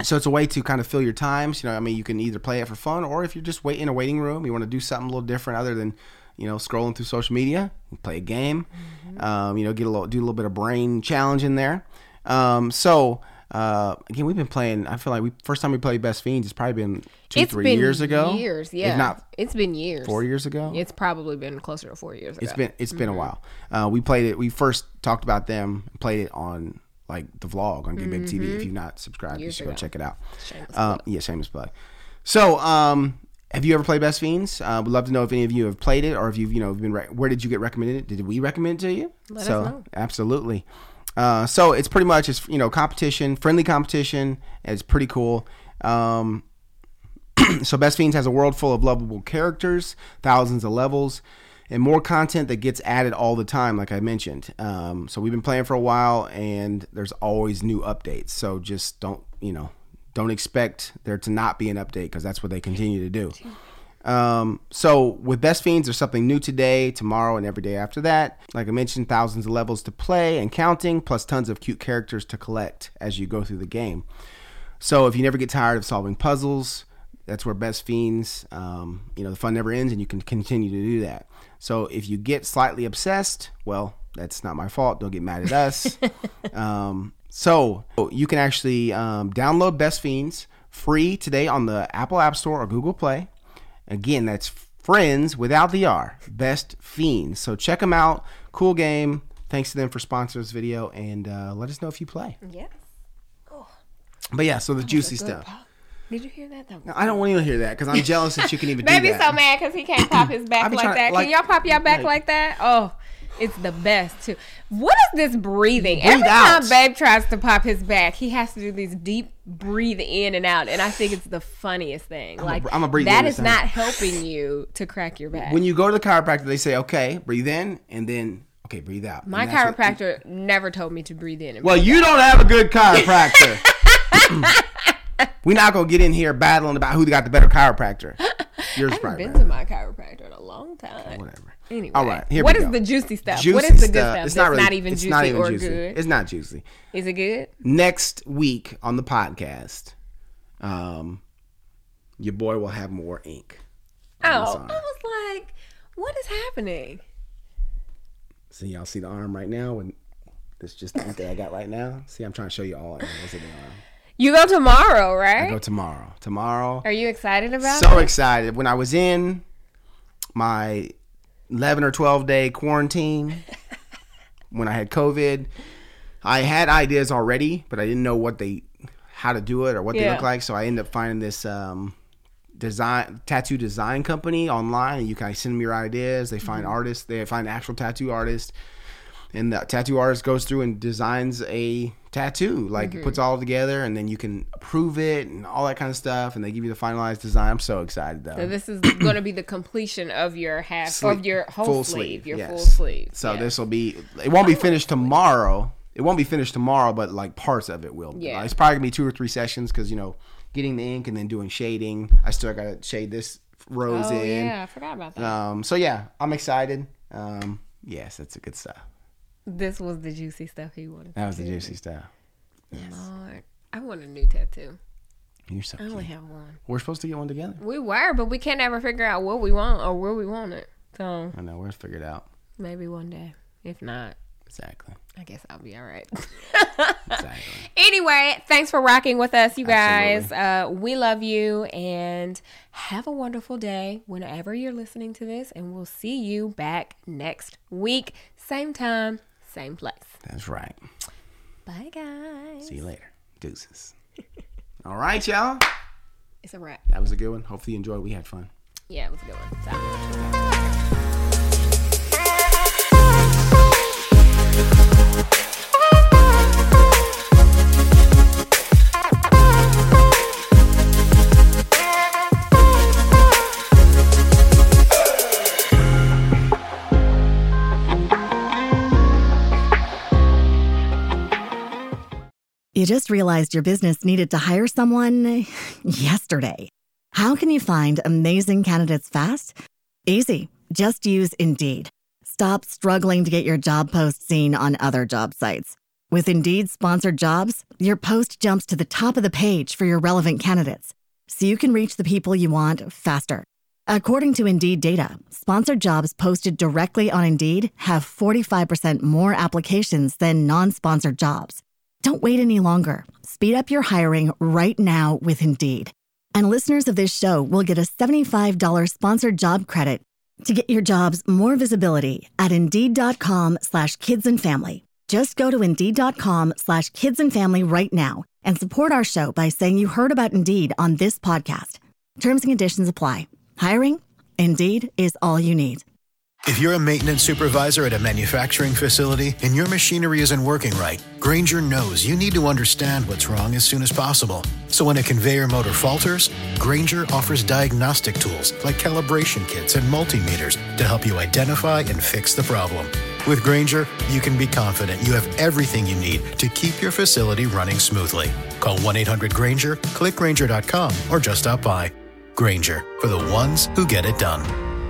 So it's a way to kind of fill your times. You know, I mean, you can either play it for fun, or if you're just wait in a waiting room, you want to do something a little different other than, you know, scrolling through social media, play a game, mm-hmm. um, you know, get a little, do a little bit of brain challenge in there. Um, so, uh, again, we've been playing, I feel like we, first time we played Best Fiends, it's probably been two, it's three been years ago. years, yeah. If not it's been years. Four years ago? It's probably been closer to four years ago. It's been, it's mm-hmm. been a while. Uh, we played it, we first talked about them, played it on like the vlog on Good Baby T V. If you've not subscribed, Years you should go ago. check it out. Shameless Um, plug. yeah, shameless plug. So, um, have you ever played Best Fiends? Uh, we'd love to know if any of you have played it, or if you've, you know, been. Re- where did you get recommended? Did we recommend it to you? Let so, us know. Absolutely. Uh, so it's pretty much it's you know competition, friendly competition. And it's pretty cool. Um, so Best Fiends has a world full of lovable characters, thousands of levels, and more content that gets added all the time, like I mentioned. Um, so we've been playing for a while, and there's always new updates. So just don't, you know, don't expect there to not be an update, because that's what they continue to do. Um, so with Best Fiends, there's something new today, tomorrow, and every day after that. Like I mentioned, thousands of levels to play and counting, plus tons of cute characters to collect as you go through the game. So if you never get tired of solving puzzles, that's where Best Fiends, um, you know, the fun never ends, and you can continue to do that. So if you get slightly obsessed, well, that's not my fault. Don't get mad at us. um, so you can actually um, download Best Fiends free today on the Apple App Store or Google Play. Again, that's Friends without the R, Best Fiends. So check them out. Cool game. Thanks to them for sponsoring this video, and uh, let us know if you play. Yes. But yeah, so the juicy Good stuff. pop. Did you hear that? That was No, I don't want you to hear that because I'm jealous that you can even do Baby's that. so mad because he can't pop his back I've been like trying- that. like- Can y'all pop your back like- like that? Oh, it's the best too. What is this breathing? Breathe Every out. time Babe tries to pop his back, he has to do these deep breathe in and out, and I think it's the funniest thing. I'm a- Like I'm a breathe that in is the not helping you to crack your back. When you go to the chiropractor, they say, okay, breathe in, and then, okay, breathe out. My And that's what- chiropractor never told me to breathe in. And Well, breathe you don't have a good chiropractor. We're not going to get in here battling about who got the better chiropractor. Yours I haven't probably been better. to my chiropractor in a long time. Whatever. Anyway, All right, here what we is go. the juicy stuff? Juicy what is the good stuff. stuff? It's That's not, really, not even it's juicy not even or juicy. good. It's not juicy. Is it good? Next week on the podcast, um, your boy will have more ink. on his Oh, arm. I was like, what is happening? See, y'all see the arm right now? And this is just the ink that I got right now. See, I'm trying to show you all angles of the arm. You go tomorrow, I right? go tomorrow. Tomorrow. Are you excited about So it? excited. When I was in my eleven or twelve day quarantine, when I had COVID, I had ideas already, but I didn't know what they, how to do it or what they Yeah. look like. So I ended up finding this um, design tattoo design company online, and you can send them your ideas. They find Mm-hmm. artists. They find actual tattoo artists, and the tattoo artist goes through and designs a tattoo, like Mm-hmm. puts all together, and then you can approve it and all that kind of stuff, and they give you the finalized design. I'm so excited though. So this is going to be the completion of your half, Sleeve- of your whole full sleeve, sleeve, your yes. full sleeve. So Yeah. this will be. It won't be finished tomorrow. It won't be finished tomorrow, but like parts of it will. Yeah. It's probably gonna be two or three sessions because you know, getting the ink and then doing shading. I still gotta shade this rose Oh in. yeah, I forgot about that. Um. So yeah, I'm excited. Um. Yes, that's a good stuff. This was the juicy stuff he wanted. That was to the do. juicy stuff. Lord, I want a new tattoo. You're so I only cute. have one. We're supposed to get one together. We were, but we can't ever figure out what we want or where we want it. So I know. We're figured out. maybe one day. If not, Exactly. I guess I'll be all right. Exactly. Anyway, thanks for rocking with us, you guys. Uh, we love you and have a wonderful day whenever you're listening to this. And we'll see you back next week. Same time, same place. That's right. Bye, guys. See you later. Deuces. All right, y'all. It's a wrap. That was a good one. Hopefully you enjoyed. We had fun. Yeah, it was a good one. So. You just realized your business needed to hire someone yesterday. How can you find amazing candidates fast? Easy. Just use Indeed. Stop struggling to get your job post seen on other job sites. With Indeed sponsored jobs, your post jumps to the top of the page for your relevant candidates, so you can reach the people you want faster. According to Indeed data, sponsored jobs posted directly on Indeed have forty-five percent more applications than non-sponsored jobs. Don't wait any longer. Speed up your hiring right now with Indeed. And listeners of this show will get a seventy-five dollars sponsored job credit to get your jobs more visibility at Indeed.com slash kids and family. Just go to Indeed.com slash kids and family right now and support our show by saying you heard about Indeed on this podcast. Terms and conditions apply. Hiring? Indeed is all you need. If you're a maintenance supervisor at a manufacturing facility and your machinery isn't working right, Grainger knows you need to understand what's wrong as soon as possible. So when a conveyor motor falters, Grainger offers diagnostic tools like calibration kits and multimeters to help you identify and fix the problem. With Grainger, you can be confident you have everything you need to keep your facility running smoothly. Call one eight hundred Grainger, click Grainger dot com, or just stop by. Grainger, for the ones who get it done.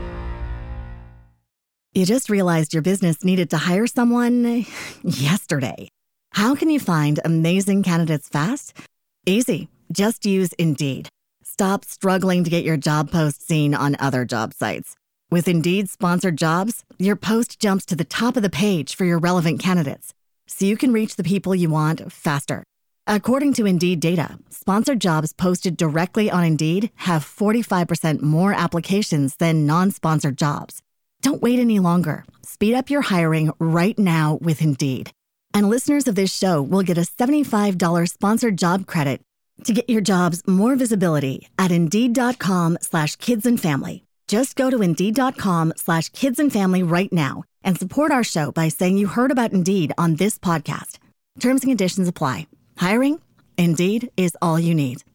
You just realized your business needed to hire someone yesterday. How can you find amazing candidates fast? Easy. Just use Indeed. Stop struggling to get your job post seen on other job sites. With Indeed sponsored jobs, your post jumps to the top of the page for your relevant candidates, so you can reach the people you want faster. According to Indeed data, sponsored jobs posted directly on Indeed have forty-five percent more applications than non-sponsored jobs. Don't wait any longer. Speed up your hiring right now with Indeed. And listeners of this show will get a seventy-five dollars sponsored job credit to get your jobs more visibility at Indeed.com slash kids and family. Just go to Indeed.com slash kids and family right now and support our show by saying you heard about Indeed on this podcast. Terms and conditions apply. Hiring? Indeed is all you need.